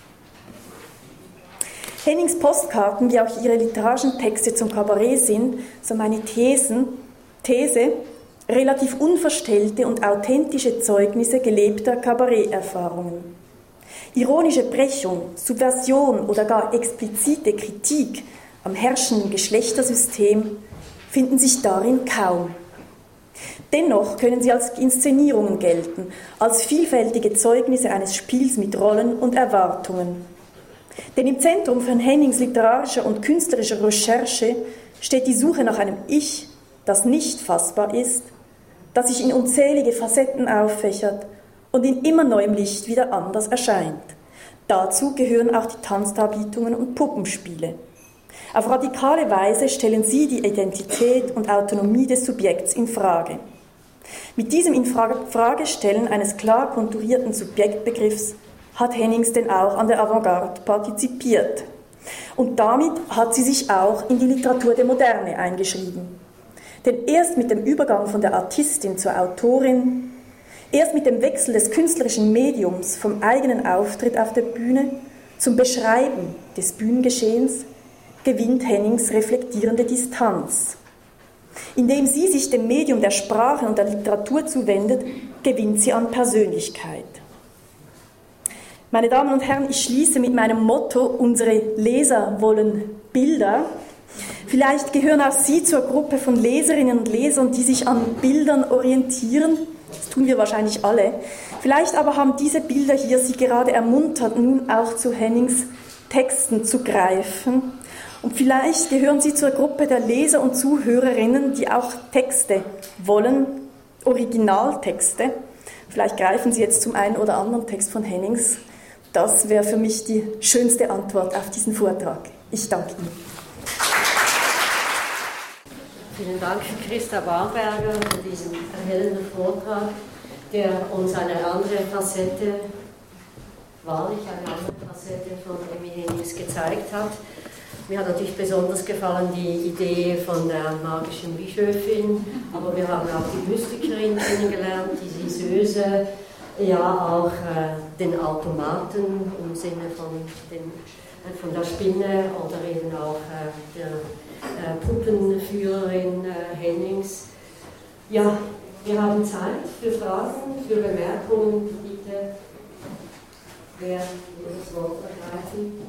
Hennings Postkarten, wie auch ihre literarischen Texte zum Kabarett sind, so meine These, relativ unverstellte und authentische Zeugnisse gelebter Kabaretterfahrungen. Ironische Brechung, Subversion oder gar explizite Kritik am herrschenden Geschlechtersystem finden sich darin kaum. Dennoch können sie als Inszenierungen gelten, als vielfältige Zeugnisse eines Spiels mit Rollen und Erwartungen. Denn im Zentrum von Hennings literarischer und künstlerischer Recherche steht die Suche nach einem Ich, das nicht fassbar ist, das sich in unzählige Facetten auffächert und in immer neuem Licht wieder anders erscheint. Dazu gehören auch die Tanzdarbietungen und Puppenspiele. Auf radikale Weise stellen sie die Identität und Autonomie des Subjekts in Frage. Mit diesem Infragestellen eines klar konturierten Subjektbegriffs hat Hennings denn auch an der Avantgarde partizipiert. Und damit hat sie sich auch in die Literatur der Moderne eingeschrieben. Denn erst mit dem Übergang von der Artistin zur Autorin, erst mit dem Wechsel des künstlerischen Mediums vom eigenen Auftritt auf der Bühne zum Beschreiben des Bühnengeschehens gewinnt Hennings reflektierende Distanz. Indem sie sich dem Medium der Sprache und der Literatur zuwendet, gewinnt sie an Persönlichkeit. Meine Damen und Herren, ich schließe mit meinem Motto, unsere Leser wollen Bilder. Vielleicht gehören auch Sie zur Gruppe von Leserinnen und Lesern, die sich an Bildern orientieren. Das tun wir wahrscheinlich alle. Vielleicht aber haben diese Bilder hier Sie gerade ermuntert, nun auch zu Hennings Texten zu greifen. Und vielleicht gehören Sie zur Gruppe der Leser und Zuhörerinnen, die auch Texte wollen, Originaltexte. Vielleicht greifen Sie jetzt zum einen oder anderen Text von Hennings. Das wäre für mich die schönste Antwort auf diesen Vortrag. Ich danke Ihnen. Vielen Dank, Christa Barberger, für diesen erhellenden Vortrag, der uns eine andere Facette, wahrlich eine andere Facette von Emmy Hennings gezeigt hat. Mir hat natürlich besonders gefallen die Idee von der magischen Bischöfin, aber wir haben auch die Mystikerin kennengelernt, die Liseuse, ja auch den Automaten im Sinne von der Spinne oder eben auch der Puppenführerin Hennings. Ja, wir haben Zeit für Fragen, für Bemerkungen. Bitte, wer will das Wort ergreifen?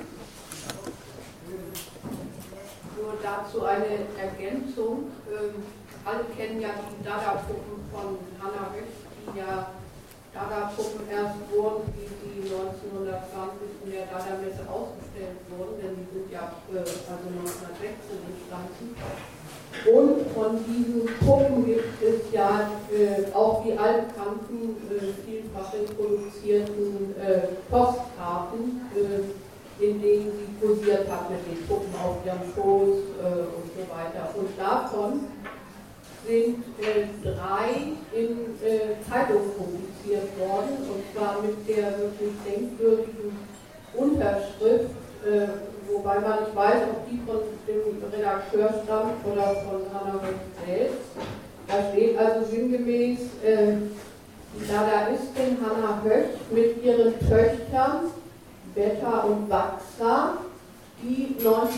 Nur dazu eine Ergänzung. Alle kennen ja die Dada-Puppen von Hannah Höch, die ja Dada-Puppen erst wurden, wie sie 1920 in der Dada-Messe ausgestellt wurden, denn die sind ja also 1916 entstanden. Und von diesen Puppen gibt es ja auch die altbekannten, vielfach reproduzierten Postkarten, in denen sie posiert hat mit den Puppen auf ihrem Schoß und so weiter. Und davon sind 3 in Zeitungen publiziert worden, und zwar mit der wirklich denkwürdigen Unterschrift, wobei man nicht weiß, ob die von dem Redakteur stammt oder von Hannah Höch selbst. Da steht also sinngemäß, die Dadaistin Hannah Höch mit ihren Töchtern Beta und Waxa, die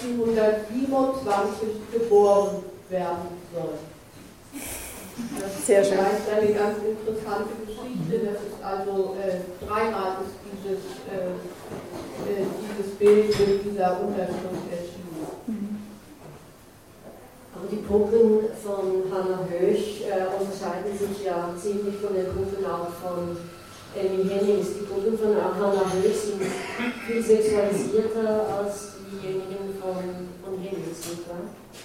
1927 geboren werden sollen. Das Sehr schön. ist eine ganz interessante Geschichte. Das ist also dreimal ist dieses Bild mit dieser Unterschrift erschienen. Aber die Puppen von Hannah Höch unterscheiden sich ja ziemlich von den Puppen auch von Emmy Hennings. Die Puppen von Hannah Höch sind viel sexualisierter als diejenigen von Hennings, nicht wahr?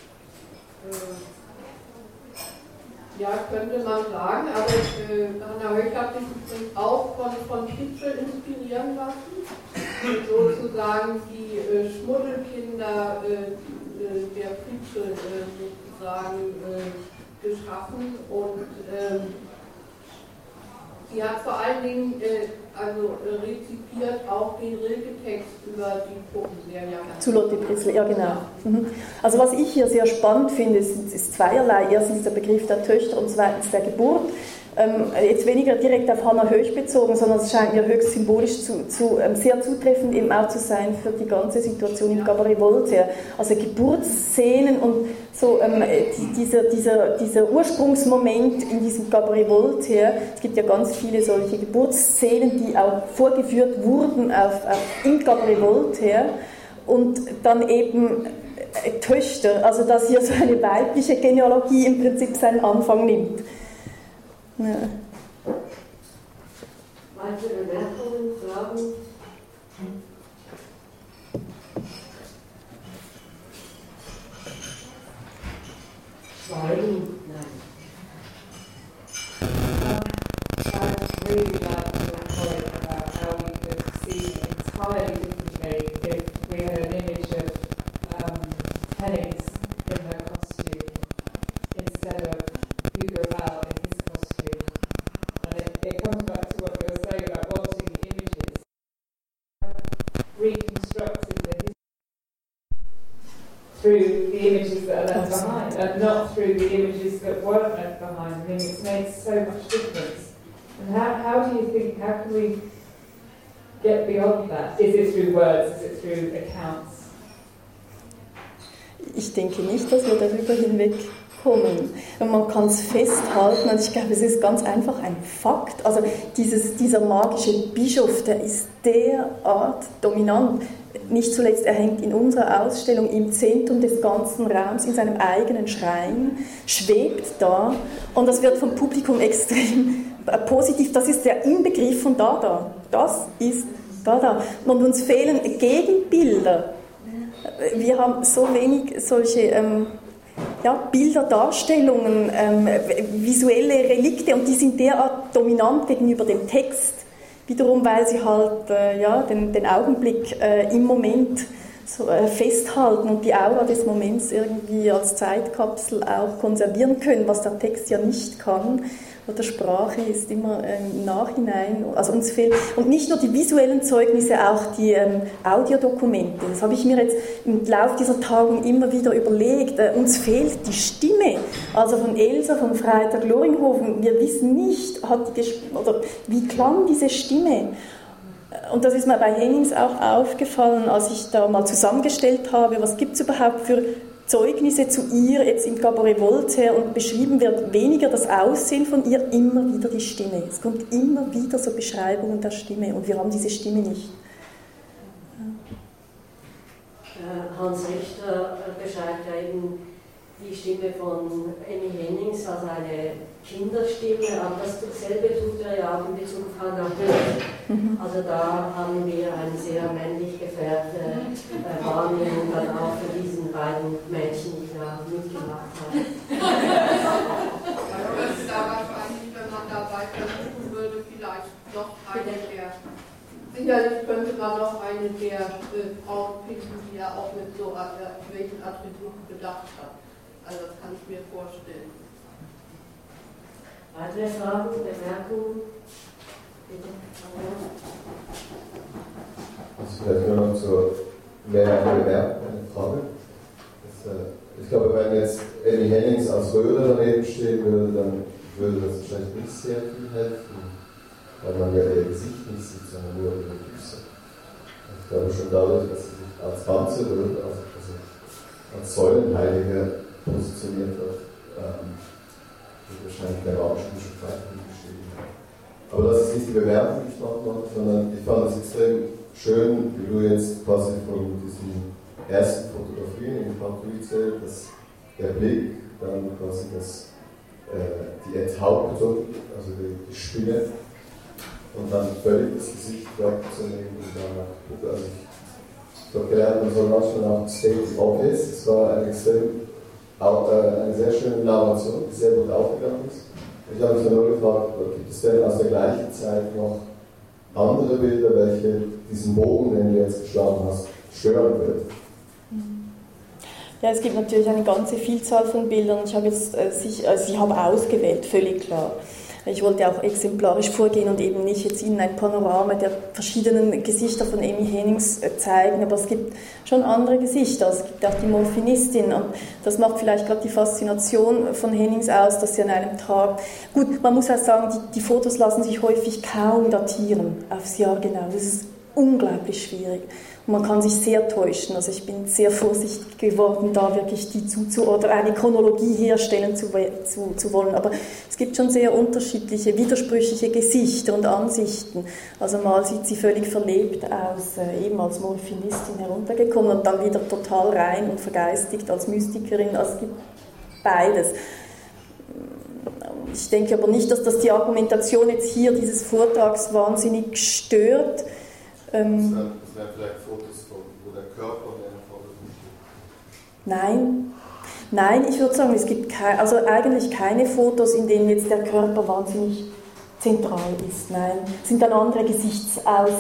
Ja, könnte man sagen, aber Hannah Höch hat sich übrigens auch von Kitschel inspirieren lassen. Sozusagen die Schmuddelkinder der Kitschel sozusagen geschaffen, und sie hat vor allen Dingen rezipiert auch den Rilke-Text über die Puppen sehr lange. Zu Lotte Brissel, ja genau. Also was ich hier sehr spannend finde, ist zweierlei. Erstens der Begriff der Töchter und zweitens der Geburt. Jetzt weniger direkt auf Hannah Höch bezogen, sondern es scheint mir höchst symbolisch sehr zutreffend eben auch zu sein für die ganze Situation im Cabaret Voltaire. Also Geburtsszenen und so dieser Ursprungsmoment in diesem Cabaret Voltaire. Es gibt ja ganz viele solche Geburtsszenen, die auch vorgeführt wurden im Cabaret Voltaire, und dann eben Töchter, also dass hier so eine weibliche Genealogie im Prinzip seinen Anfang nimmt. Ja. Weitere Bemerkungen, Fragen? Schweigen? Nein. I really like your point about how we could see entirely differently if we had an image of Hennings in her costume instead of Hugo Ball in his costume. And it comes back to what you were saying about wanting the images. Reconstructing the history through the images that are left behind, and not through the images that weren't left behind. I mean, it's made so much difference. And how do you think, how can we get beyond that? Is it through words? Is it through accounts? Ich denke nicht, dass wir darüber hinwegkommen. Und man kann es festhalten, und ich glaube, es ist ganz einfach ein Fakt. Also dieser magische Bischof, der ist derart dominant. Nicht zuletzt, er hängt in unserer Ausstellung im Zentrum des ganzen Raums, in seinem eigenen Schrein, schwebt da, und das wird vom Publikum extrem positiv. Das ist der Inbegriff von Dada. Das ist Dada. Und uns fehlen Gegenbilder. Wir haben so wenig solche Bilder, Darstellungen, visuelle Relikte, und die sind derart dominant gegenüber dem Text. Wiederum, weil sie halt den Augenblick im Moment so festhalten und die Aura des Moments irgendwie als Zeitkapsel auch konservieren können, was der Text ja nicht kann. Oder Sprache ist immer im Nachhinein, also uns fehlt, und nicht nur die visuellen Zeugnisse, auch die Audiodokumente. Das habe ich mir jetzt im Laufe dieser Tagung immer wieder überlegt. Uns fehlt die Stimme, also von Elsa, von Freitag Loringhofen. Wir wissen nicht, oder wie klang diese Stimme. Und das ist mir bei Hennings auch aufgefallen, als ich da mal zusammengestellt habe, was gibt es überhaupt für Zeugnisse zu ihr, jetzt im Cabaret Voltaire, und beschrieben wird weniger das Aussehen von ihr, immer wieder die Stimme. Es kommt immer wieder so Beschreibungen der Stimme und wir haben diese Stimme nicht. Hans Richter beschreibt ja eben die Stimme von Emmy Hennings als eine Kinderstimme, aber dasselbe tut er ja auch in Bezug auf Hannah Höch. Also da haben wir eine sehr männlich gefärbte Wahrnehmung dann auch für diesen beiden Mädchen, die da mitgemacht haben. Man könnte da wahrscheinlich, wenn man da weiter suchen würde, vielleicht noch eine der, sicherlich könnte man noch eine der Frauen finden, die er auch mit so welchen Attributen bedacht hat. Also das kann ich mir vorstellen. Weitere Fragen, Bemerkungen? Bitte. Also vielleicht nur noch zur Bemerkung, eine Frage. Ich glaube, wenn jetzt Emmy Hennings als Röhre daneben stehen würde, dann würde das wahrscheinlich nicht sehr viel helfen, weil man ja ihr Gesicht nicht sieht, sondern nur ihre Füße. Ich glaube schon dadurch, dass sie sich als ganze Röhre, also als Säulenheilige positioniert wird, wird wahrscheinlich der Raumspiel schon weiter geschrieben. Aber das ist nicht die Bewertung, die ich machen wollte, sondern ich fand es extrem schön, wie du jetzt quasi von diesen ersten Fotografien in Paris zählt, dass der Blick, dann quasi die Enthauptung, also die Spinne, und dann völlig das Gesicht wegzunehmen und danach gucken. Also ich habe gelernt, man soll manchmal auch State Office, es war eine sehr schöne Narration, die sehr gut aufgegangen ist. Ich habe mich dann nur gefragt, gibt es denn aus der gleichen Zeit noch andere Bilder, welche diesen Bogen, den du jetzt geschlagen hast, stören würden? Ja, es gibt natürlich eine ganze Vielzahl von Bildern. Ich habe ich habe ausgewählt, völlig klar. Ich wollte auch exemplarisch vorgehen und eben nicht jetzt Ihnen ein Panorama der verschiedenen Gesichter von Emmy Hennings zeigen, aber es gibt schon andere Gesichter. Es gibt auch die Morphinistin und das macht vielleicht gerade die Faszination von Hennings aus, dass sie an einem Tag... Gut, man muss auch sagen, die Fotos lassen sich häufig kaum datieren aufs Jahr genau. Das ist unglaublich schwierig. Und man kann sich sehr täuschen. Also ich bin sehr vorsichtig geworden, da wirklich oder eine Chronologie herstellen zu wollen. Aber es gibt schon sehr unterschiedliche, widersprüchliche Gesichter und Ansichten. Also mal sieht sie völlig verlebt aus, eben als Morphinistin heruntergekommen und dann wieder total rein und vergeistigt als Mystikerin. Also es gibt beides. Ich denke aber nicht, dass das die Argumentation jetzt hier dieses Vortrags wahnsinnig stört. Das wären vielleicht Fotos, wo der Körper in der Vordergrund steht. Nein, ich würde sagen, es gibt eigentlich keine Fotos, in denen jetzt der Körper wahnsinnig zentral ist. Nein, es sind dann andere Gesichtsausdrücke.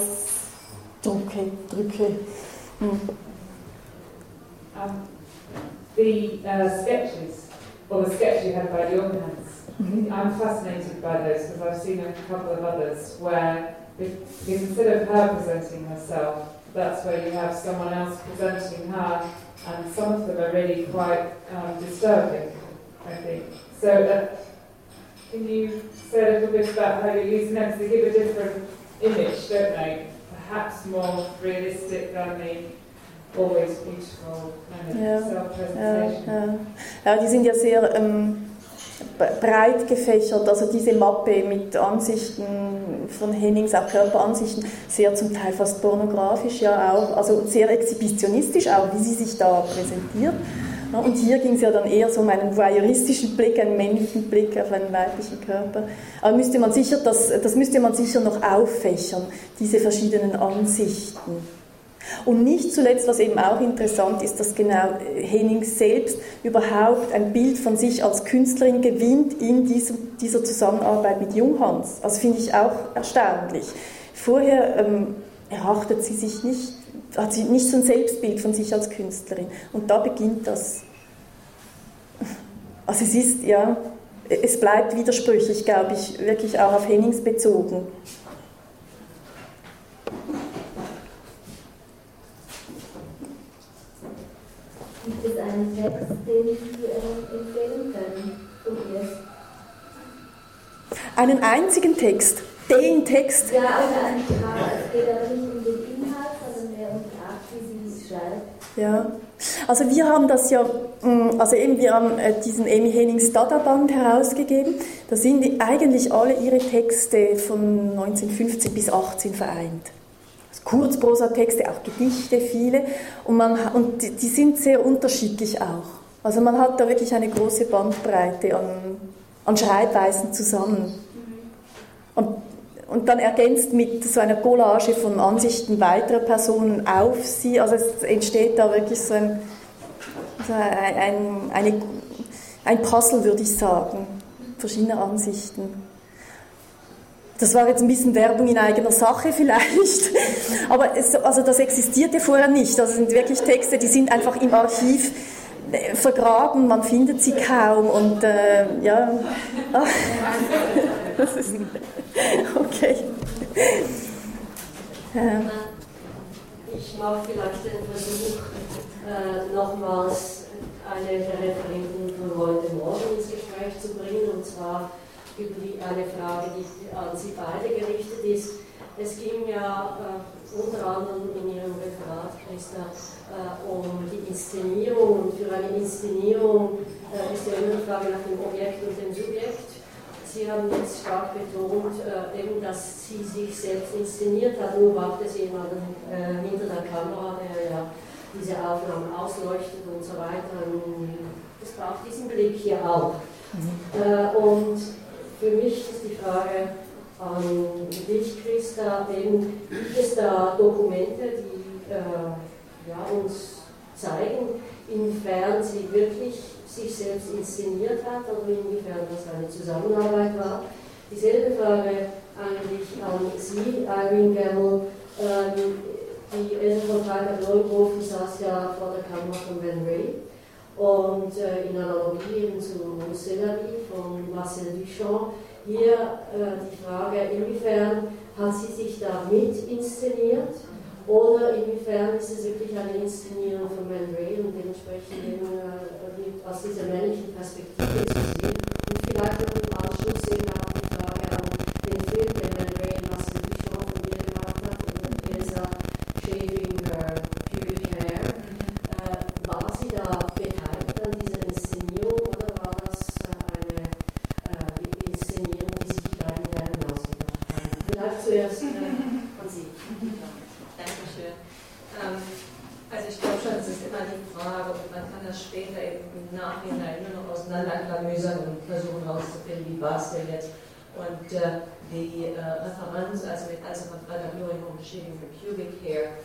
The sketches, or the sketch you had by Johannes, I'm fascinated by those because I've seen a couple of others where because instead of her presenting herself, that's where you have someone else presenting her, and some of them are really quite disturbing, I think. So can you say a little bit about how you're using them? Because they give a different image, don't they? Perhaps more realistic than the always beautiful kind of self-presentation. Ja, die sind ja sehr breit gefächert, also diese Mappe mit Ansichten von Hennings, auch Körperansichten, sehr zum Teil fast pornografisch ja auch, also sehr exhibitionistisch auch, wie sie sich da präsentiert. Und hier ging es ja dann eher so um einen voyeuristischen Blick, einen männlichen Blick auf einen weiblichen Körper. Aber das müsste man sicher noch auffächern, diese verschiedenen Ansichten. Und nicht zuletzt, was eben auch interessant ist, dass genau Hennings selbst überhaupt ein Bild von sich als Künstlerin gewinnt in dieser Zusammenarbeit mit Junghans. Also finde ich auch erstaunlich. Vorher erachtet sie sich nicht hat sie nicht so ein Selbstbild von sich als Künstlerin. Und da beginnt das. Also es ist, ja, es bleibt widersprüchlich, glaube ich, wirklich auch auf Hennings bezogen. Gibt es einen Text, den Sie empfehlen können von ihr? Einen einzigen Text, den Text. Ja, also es geht aber nicht um den Inhalt, sondern mehr um die Art, wie sie schreibt. Ja, also wir haben das ja, also eben wir haben diesen Amy Hennings Dada-Band herausgegeben. Da sind eigentlich alle ihre Texte von 1915 bis 18 vereint. Kurzprosatexte, auch Gedichte, viele. Und die sind sehr unterschiedlich auch. Also man hat da wirklich eine große Bandbreite an Schreibweisen zusammen. Und dann ergänzt mit so einer Collage von Ansichten weiterer Personen auf sie. Also es entsteht da wirklich so ein Puzzle, würde ich sagen, verschiedener Ansichten. Das war jetzt ein bisschen Werbung in eigener Sache vielleicht, aber also das existierte vorher nicht. Das sind wirklich Texte, die sind einfach im Archiv vergraben, man findet sie kaum und ja. Das ist okay. Ich mache vielleicht den Versuch, nochmals eine der Referenten von heute Morgen ins Gespräch zu bringen, und zwar über eine Frage, die an Sie beide gerichtet ist. Es ging ja unter anderem in Ihrem Referat, Christa, um die Inszenierung. Und für eine Inszenierung ist ja immer die Frage nach dem Objekt und dem Subjekt. Sie haben jetzt stark betont, eben, dass sie sich selbst inszeniert hat. Nur braucht es jemanden hinter der Kamera, der ja diese Aufnahmen ausleuchtet und so weiter. Es braucht diesen Blick hier auch. Und für mich ist die Frage an dich, Christa, eben, gibt es da Dokumente, die uns zeigen, inwiefern sie wirklich sich selbst inszeniert hat oder inwiefern das eine Zusammenarbeit war? Dieselbe Frage eigentlich an Sie, Irene Gamble. Die Else von Freiberg-Neuhofen saß ja vor der Kamera von Ben Ray. Und in Analogie eben zu Céleri von Marcel Duchamp, hier die Frage, inwiefern hat sie sich da mit inszeniert oder inwiefern ist es wirklich eine Inszenierung von Man Ray und dementsprechend eben aus dieser männlichen Perspektive zu sehen. Und vielleicht noch im Anschluss eben auch die Frage an den Film, den Man Ray und Marcel Duchamp von mir gemacht hat, und Elsa Shaving Her Pubic Hair. War sie da beteiligt an dieser Inszenierung oder war das eine Inszenierung, die sich die beiden Herren ausgedacht haben? Vielleicht zuerst an Sie. Dankeschön. Also ich glaube schon, es ist immer die Frage, und man kann das später eben im Nachhinein nur noch auseinanderklamüsern und versuchen herauszufinden, wie war es denn jetzt. Und die Referenz, also mit Elsa von Freiberg-Neuhofen und Shaving the Pubic Hair,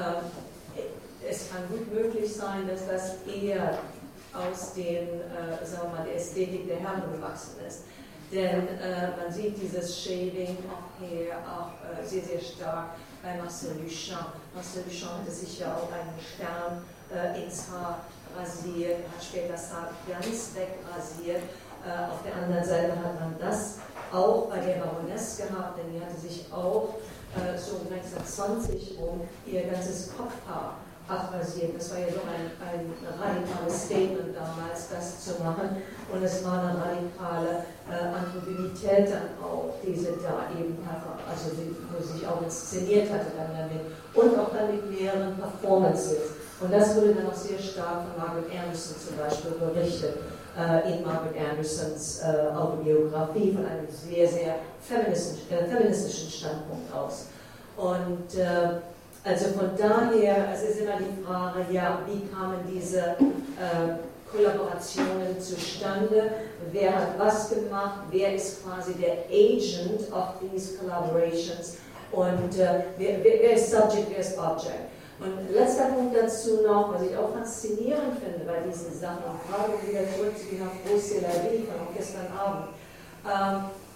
es kann gut möglich sein, dass das eher aus sagen wir mal, der Ästhetik der Herren gewachsen ist. Denn man sieht dieses Shaving hier auch sehr, sehr stark bei Marcel Duchamp. Marcel Duchamp hatte sich ja auch einen Stern ins Haar rasiert, hat später das Haar ganz wegrasiert. Auf der anderen Seite hat man das auch bei der Baroness gehabt, denn die hatte sich auch so 1920 ihr ganzes Kopfhaar abrasiert. Das war ja doch ein radikales Statement damals, das zu machen. Und es war eine radikale Androgynität dann auch, diese da eben, also wo sie sich auch inszeniert hatte dann damit. Und auch dann mit mehreren Performances. Und das wurde dann auch sehr stark von Margaret Anderson zum Beispiel berichtet. In Margaret Andersons Autobiografie von einem sehr, sehr feministischen Standpunkt aus. Und also von daher, es ist immer die Frage, ja, wie kamen diese Kollaborationen zustande, wer hat was gemacht, wer ist quasi der Agent of these collaborations und wer ist Subject, wer ist Object. Und letzter Punkt dazu noch, was ich auch faszinierend finde bei diesen Sachen, und gerade wieder zurückzugehen auf Céleri von gestern Abend.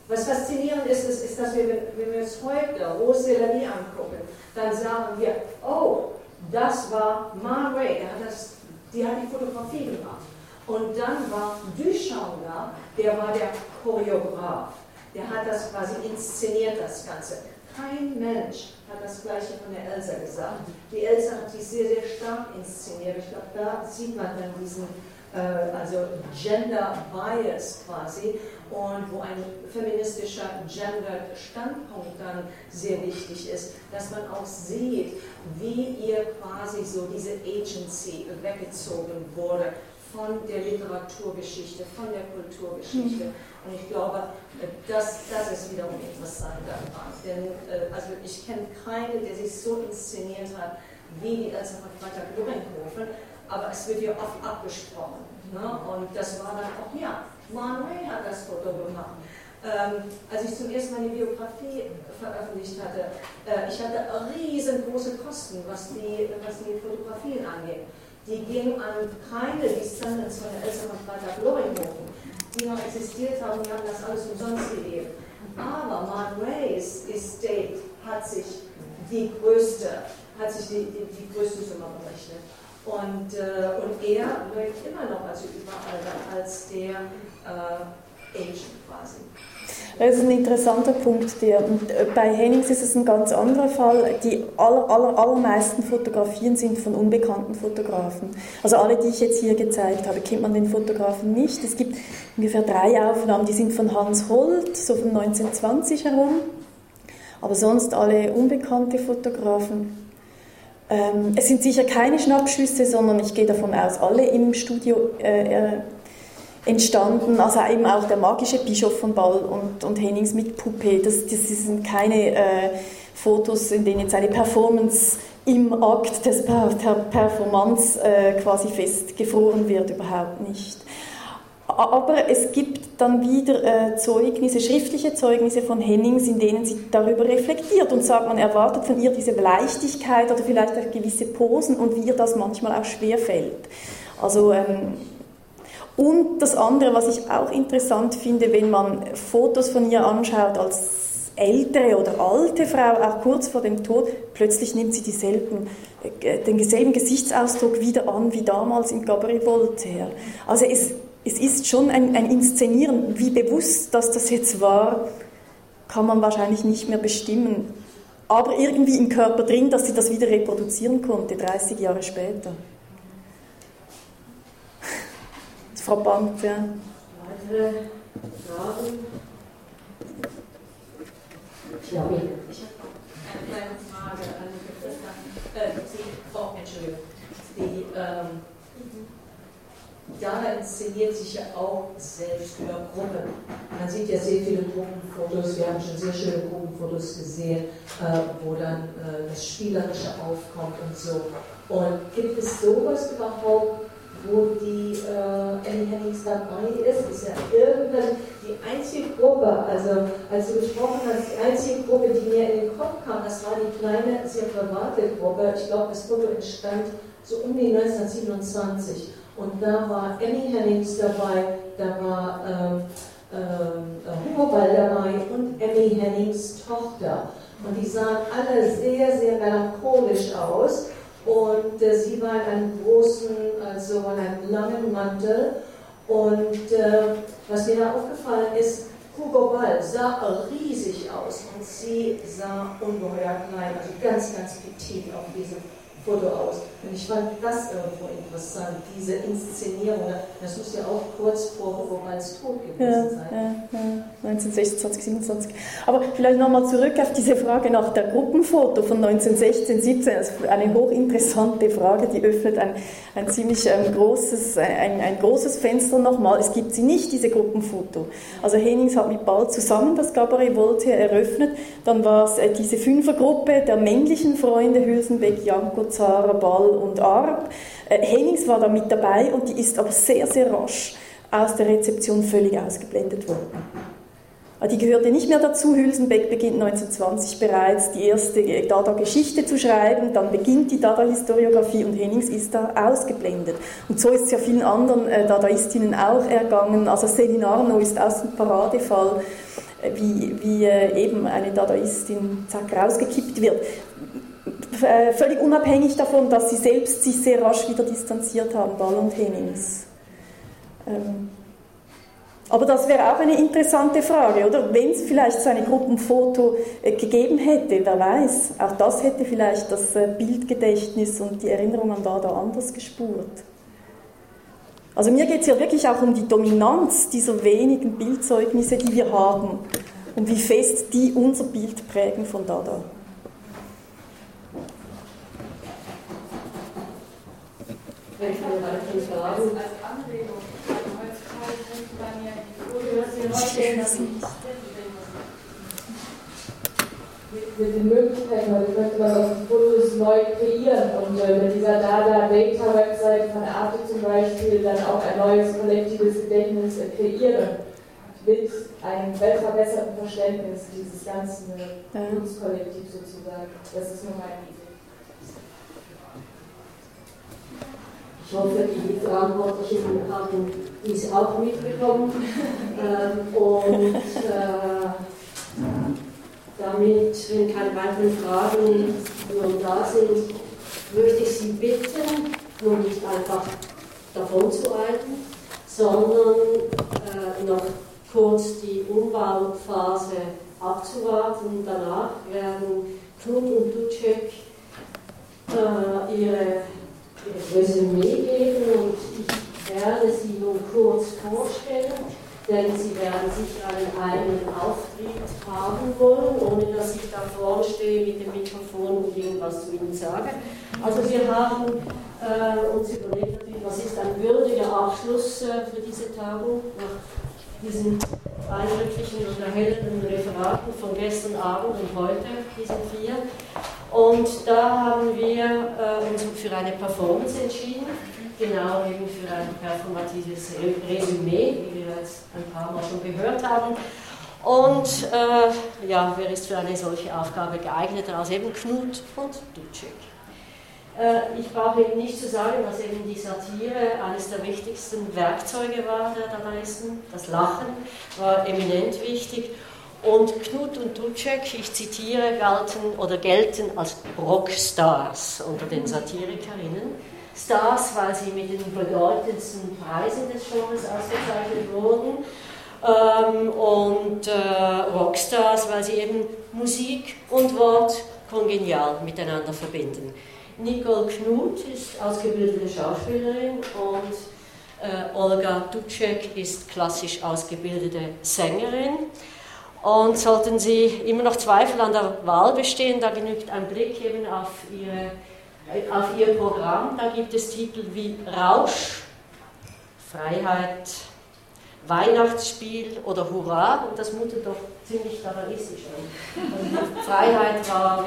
Was faszinierend ist, dass wir, wenn wir uns heute Rose Lavie angucken, dann sagen wir, oh, das war Man Ray, die hat die Fotografie gemacht. Und dann war Duchamp da, der war der Choreograf. Der hat das quasi inszeniert, das Ganze. Kein Mensch hat das Gleiche von der Elsa gesagt. Die Elsa hat sich sehr, sehr stark inszeniert. Ich glaube, da sieht man dann diesen also Gender Bias quasi und wo ein feministischer Gender-Standpunkt dann sehr wichtig ist, dass man auch sieht, wie ihr quasi so diese Agency weggezogen wurde von der Literaturgeschichte, von der Kulturgeschichte. Und ich glaube, das ist wiederum interessant daran. Denn also ich kenne keinen, der sich so inszeniert hat wie die Elsa von Freitag-Loringhofen, aber es wird ja oft abgesprochen. Ne? Und das war dann auch, ja, Man Ray hat das Foto gemacht. Als ich zum ersten Mal die Biografie veröffentlicht hatte, ich hatte riesengroße Kosten, was die Fotografien angeht. Die gingen an keine Descendants von der Elsa von Freitag-Loringhofen, die noch existiert haben, die haben das alles umsonst gegeben. Aber Man Rays Estate hat sich die größte Summe berechnet. Und er läuft immer noch, also überall, als der Agent quasi. Das ist ein interessanter Punkt. Bei Hennings ist es ein ganz anderer Fall. Die allermeisten Fotografien sind von unbekannten Fotografen. Also alle, die ich jetzt hier gezeigt habe, kennt man den Fotografen nicht. Es gibt ungefähr 3 Aufnahmen, die sind von Hans Holt, so von 1920 herum. Aber sonst alle unbekannte Fotografen. Es sind sicher keine Schnappschüsse, sondern ich gehe davon aus, alle im Studio entstanden, also eben auch der magische Bischof von Ball und Hennings mit Puppe. Das sind keine Fotos, in denen jetzt eine Performance im Akt der Performance quasi festgefroren wird, überhaupt nicht. Aber es gibt dann wieder Zeugnisse, schriftliche Zeugnisse von Hennings, in denen sie darüber reflektiert und sagt, man erwartet von ihr diese Leichtigkeit oder vielleicht auch gewisse Posen und wie ihr das manchmal auch schwerfällt. Also, und das andere, was ich auch interessant finde, wenn man Fotos von ihr anschaut als ältere oder alte Frau, auch kurz vor dem Tod, plötzlich nimmt sie denselben Gesichtsausdruck wieder an wie damals im Cabaret Voltaire. Also es ist schon ein Inszenieren. Wie bewusst das jetzt war, kann man wahrscheinlich nicht mehr bestimmen. Aber irgendwie im Körper drin, dass sie das wieder reproduzieren konnte, 30 Jahre später. Das ist frappant, ja. Weitere Fragen? Ich habe eine kleine Frage an die Dada inszeniert sich ja auch selbst über Gruppen. Man sieht ja sehr viele Gruppenfotos, wir haben schon sehr schöne Gruppenfotos gesehen, wo dann das Spielerische aufkommt und so. Und gibt es sowas überhaupt, wo die Annie Hennings dabei ist? Ist ja irgendwann die einzige Gruppe, also als du gesprochen hast, die einzige Gruppe, die mir in den Kopf kam, das war die kleine, sehr private Gruppe. Ich glaube, das Foto entstand so um die 1927. Und da war Annie Hennings dabei, da war Hugo Ball dabei und Annie Hennings Tochter. Und die sahen alle sehr, sehr melancholisch aus. Und sie war in einem großen, also in einem langen Mantel. Und was mir da aufgefallen ist, Hugo Ball sah riesig aus und sie sah ungeheuer klein, also ganz, ganz petit auf diesem Foto aus. Und ich fand das irgendwo interessant, diese Inszenierung. Das muss ja auch kurz vor Hugo Balls Tod gewesen sein. Ja, 1926, 27. Aber vielleicht nochmal zurück auf diese Frage nach der Gruppenfoto von 1916, 17. Das ist eine hochinteressante Frage, die öffnet ein ziemlich großes Fenster nochmal. Es gibt sie nicht, diese Gruppenfoto. Also Hennings hat mit Ball zusammen das Cabaret Voltaire eröffnet. Dann war es diese Fünfergruppe der männlichen Freunde, Hülsenbeck, Janko, Zara, Ball und Arp. Hennings war da mit dabei und die ist aber sehr, sehr rasch aus der Rezeption völlig ausgeblendet worden. Die gehörte nicht mehr dazu. Hülsenbeck beginnt 1920 bereits die erste Dada-Geschichte zu schreiben, dann beginnt die Dada-Historiographie und Hennings ist da ausgeblendet. Und so ist es ja vielen anderen Dadaistinnen auch ergangen. Also Céline Arnaud ist auch ein Paradefall, wie eben eine Dadaistin zack rausgekippt wird. Völlig unabhängig davon, dass sie selbst sich sehr rasch wieder distanziert haben, Ball und Hennings. Aber das wäre auch eine interessante Frage, oder? Wenn es vielleicht so ein Gruppenfoto gegeben hätte, wer weiß, auch das hätte vielleicht das Bildgedächtnis und die Erinnerung an Dada anders gespurt. Also mir geht es ja wirklich auch um die Dominanz dieser wenigen Bildzeugnisse, die wir haben und wie fest die unser Bild prägen von Dada. Als Anregung, als Frau könnte man ja mit den Möglichkeiten, heute könnte man auch die Fotos neu kreieren und mit dieser Data-Website von Arte zum Beispiel dann auch ein neues kollektives Gedächtnis kreieren mit einem verbesserten Verständnis dieses ganzen Kunstkollektivs sozusagen. Das ist nur meine Idee. Ich hoffe, die Verantwortlichen haben dies auch mitbekommen. Damit, wenn keine weiteren Fragen nun da sind, möchte ich Sie bitten, nun nicht einfach davon zu eilen, sondern noch kurz die Umbauphase abzuwarten. Danach werden Knut und Ducek ihre Resümee geben und ich werde sie nun kurz vorstellen, denn sie werden sicher einen eigenen Auftritt haben wollen, ohne dass ich da vorne stehe mit dem Mikrofon und irgendwas zu ihnen sage. Also wir haben uns überlegt, natürlich, was ist ein würdiger Abschluss für diese Tagung nach diesen eindrücklichen und erhellenden Referaten von gestern Abend und heute, diesen 4. Und da haben wir uns für eine Performance entschieden, genau eben für ein performatives Resümee, wie wir jetzt ein paar Mal schon gehört haben. Und wer ist für eine solche Aufgabe geeigneter als eben Knut und Ducek? Ich brauche eben nicht zu sagen, dass eben die Satire eines der wichtigsten Werkzeuge war der Dadaisten. Das Lachen war eminent wichtig. Und Knut und Ducek, ich zitiere, gelten als Rockstars unter den Satirikerinnen. Stars, weil sie mit den bedeutendsten Preisen des Genres ausgezeichnet wurden. Rockstars, weil sie eben Musik und Wort kongenial miteinander verbinden. Nicole Knut ist ausgebildete Schauspielerin und Olga Ducek ist klassisch ausgebildete Sängerin. Und sollten Sie immer noch Zweifel an der Wahl bestehen, da genügt ein Blick eben auf Ihr Programm. Da gibt es Titel wie Rausch, Freiheit, Weihnachtsspiel oder Hurra. Und das mutet doch ziemlich dadaistisch an. Also Freiheit war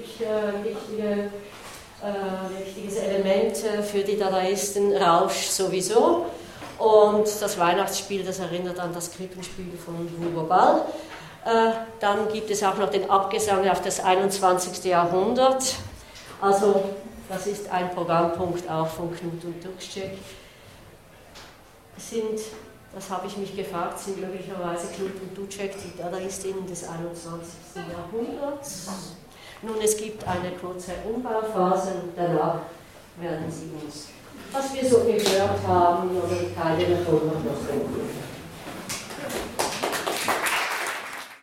wichtiges Element für die Dadaisten, Rausch sowieso. Und das Weihnachtsspiel, das erinnert an das Krippenspiel von Hugo Ball. Dann gibt es auch noch den Abgesang auf das 21. Jahrhundert. Also das ist ein Programmpunkt auch von Knut und Ducek. Das habe ich mich gefragt, sind möglicherweise Knut und Ducek die Dadaistinnen des 21. Jahrhunderts? Nun, es gibt eine kurze Umbauphase und danach werden Sie uns, was wir so gehört haben, oder Teile davon noch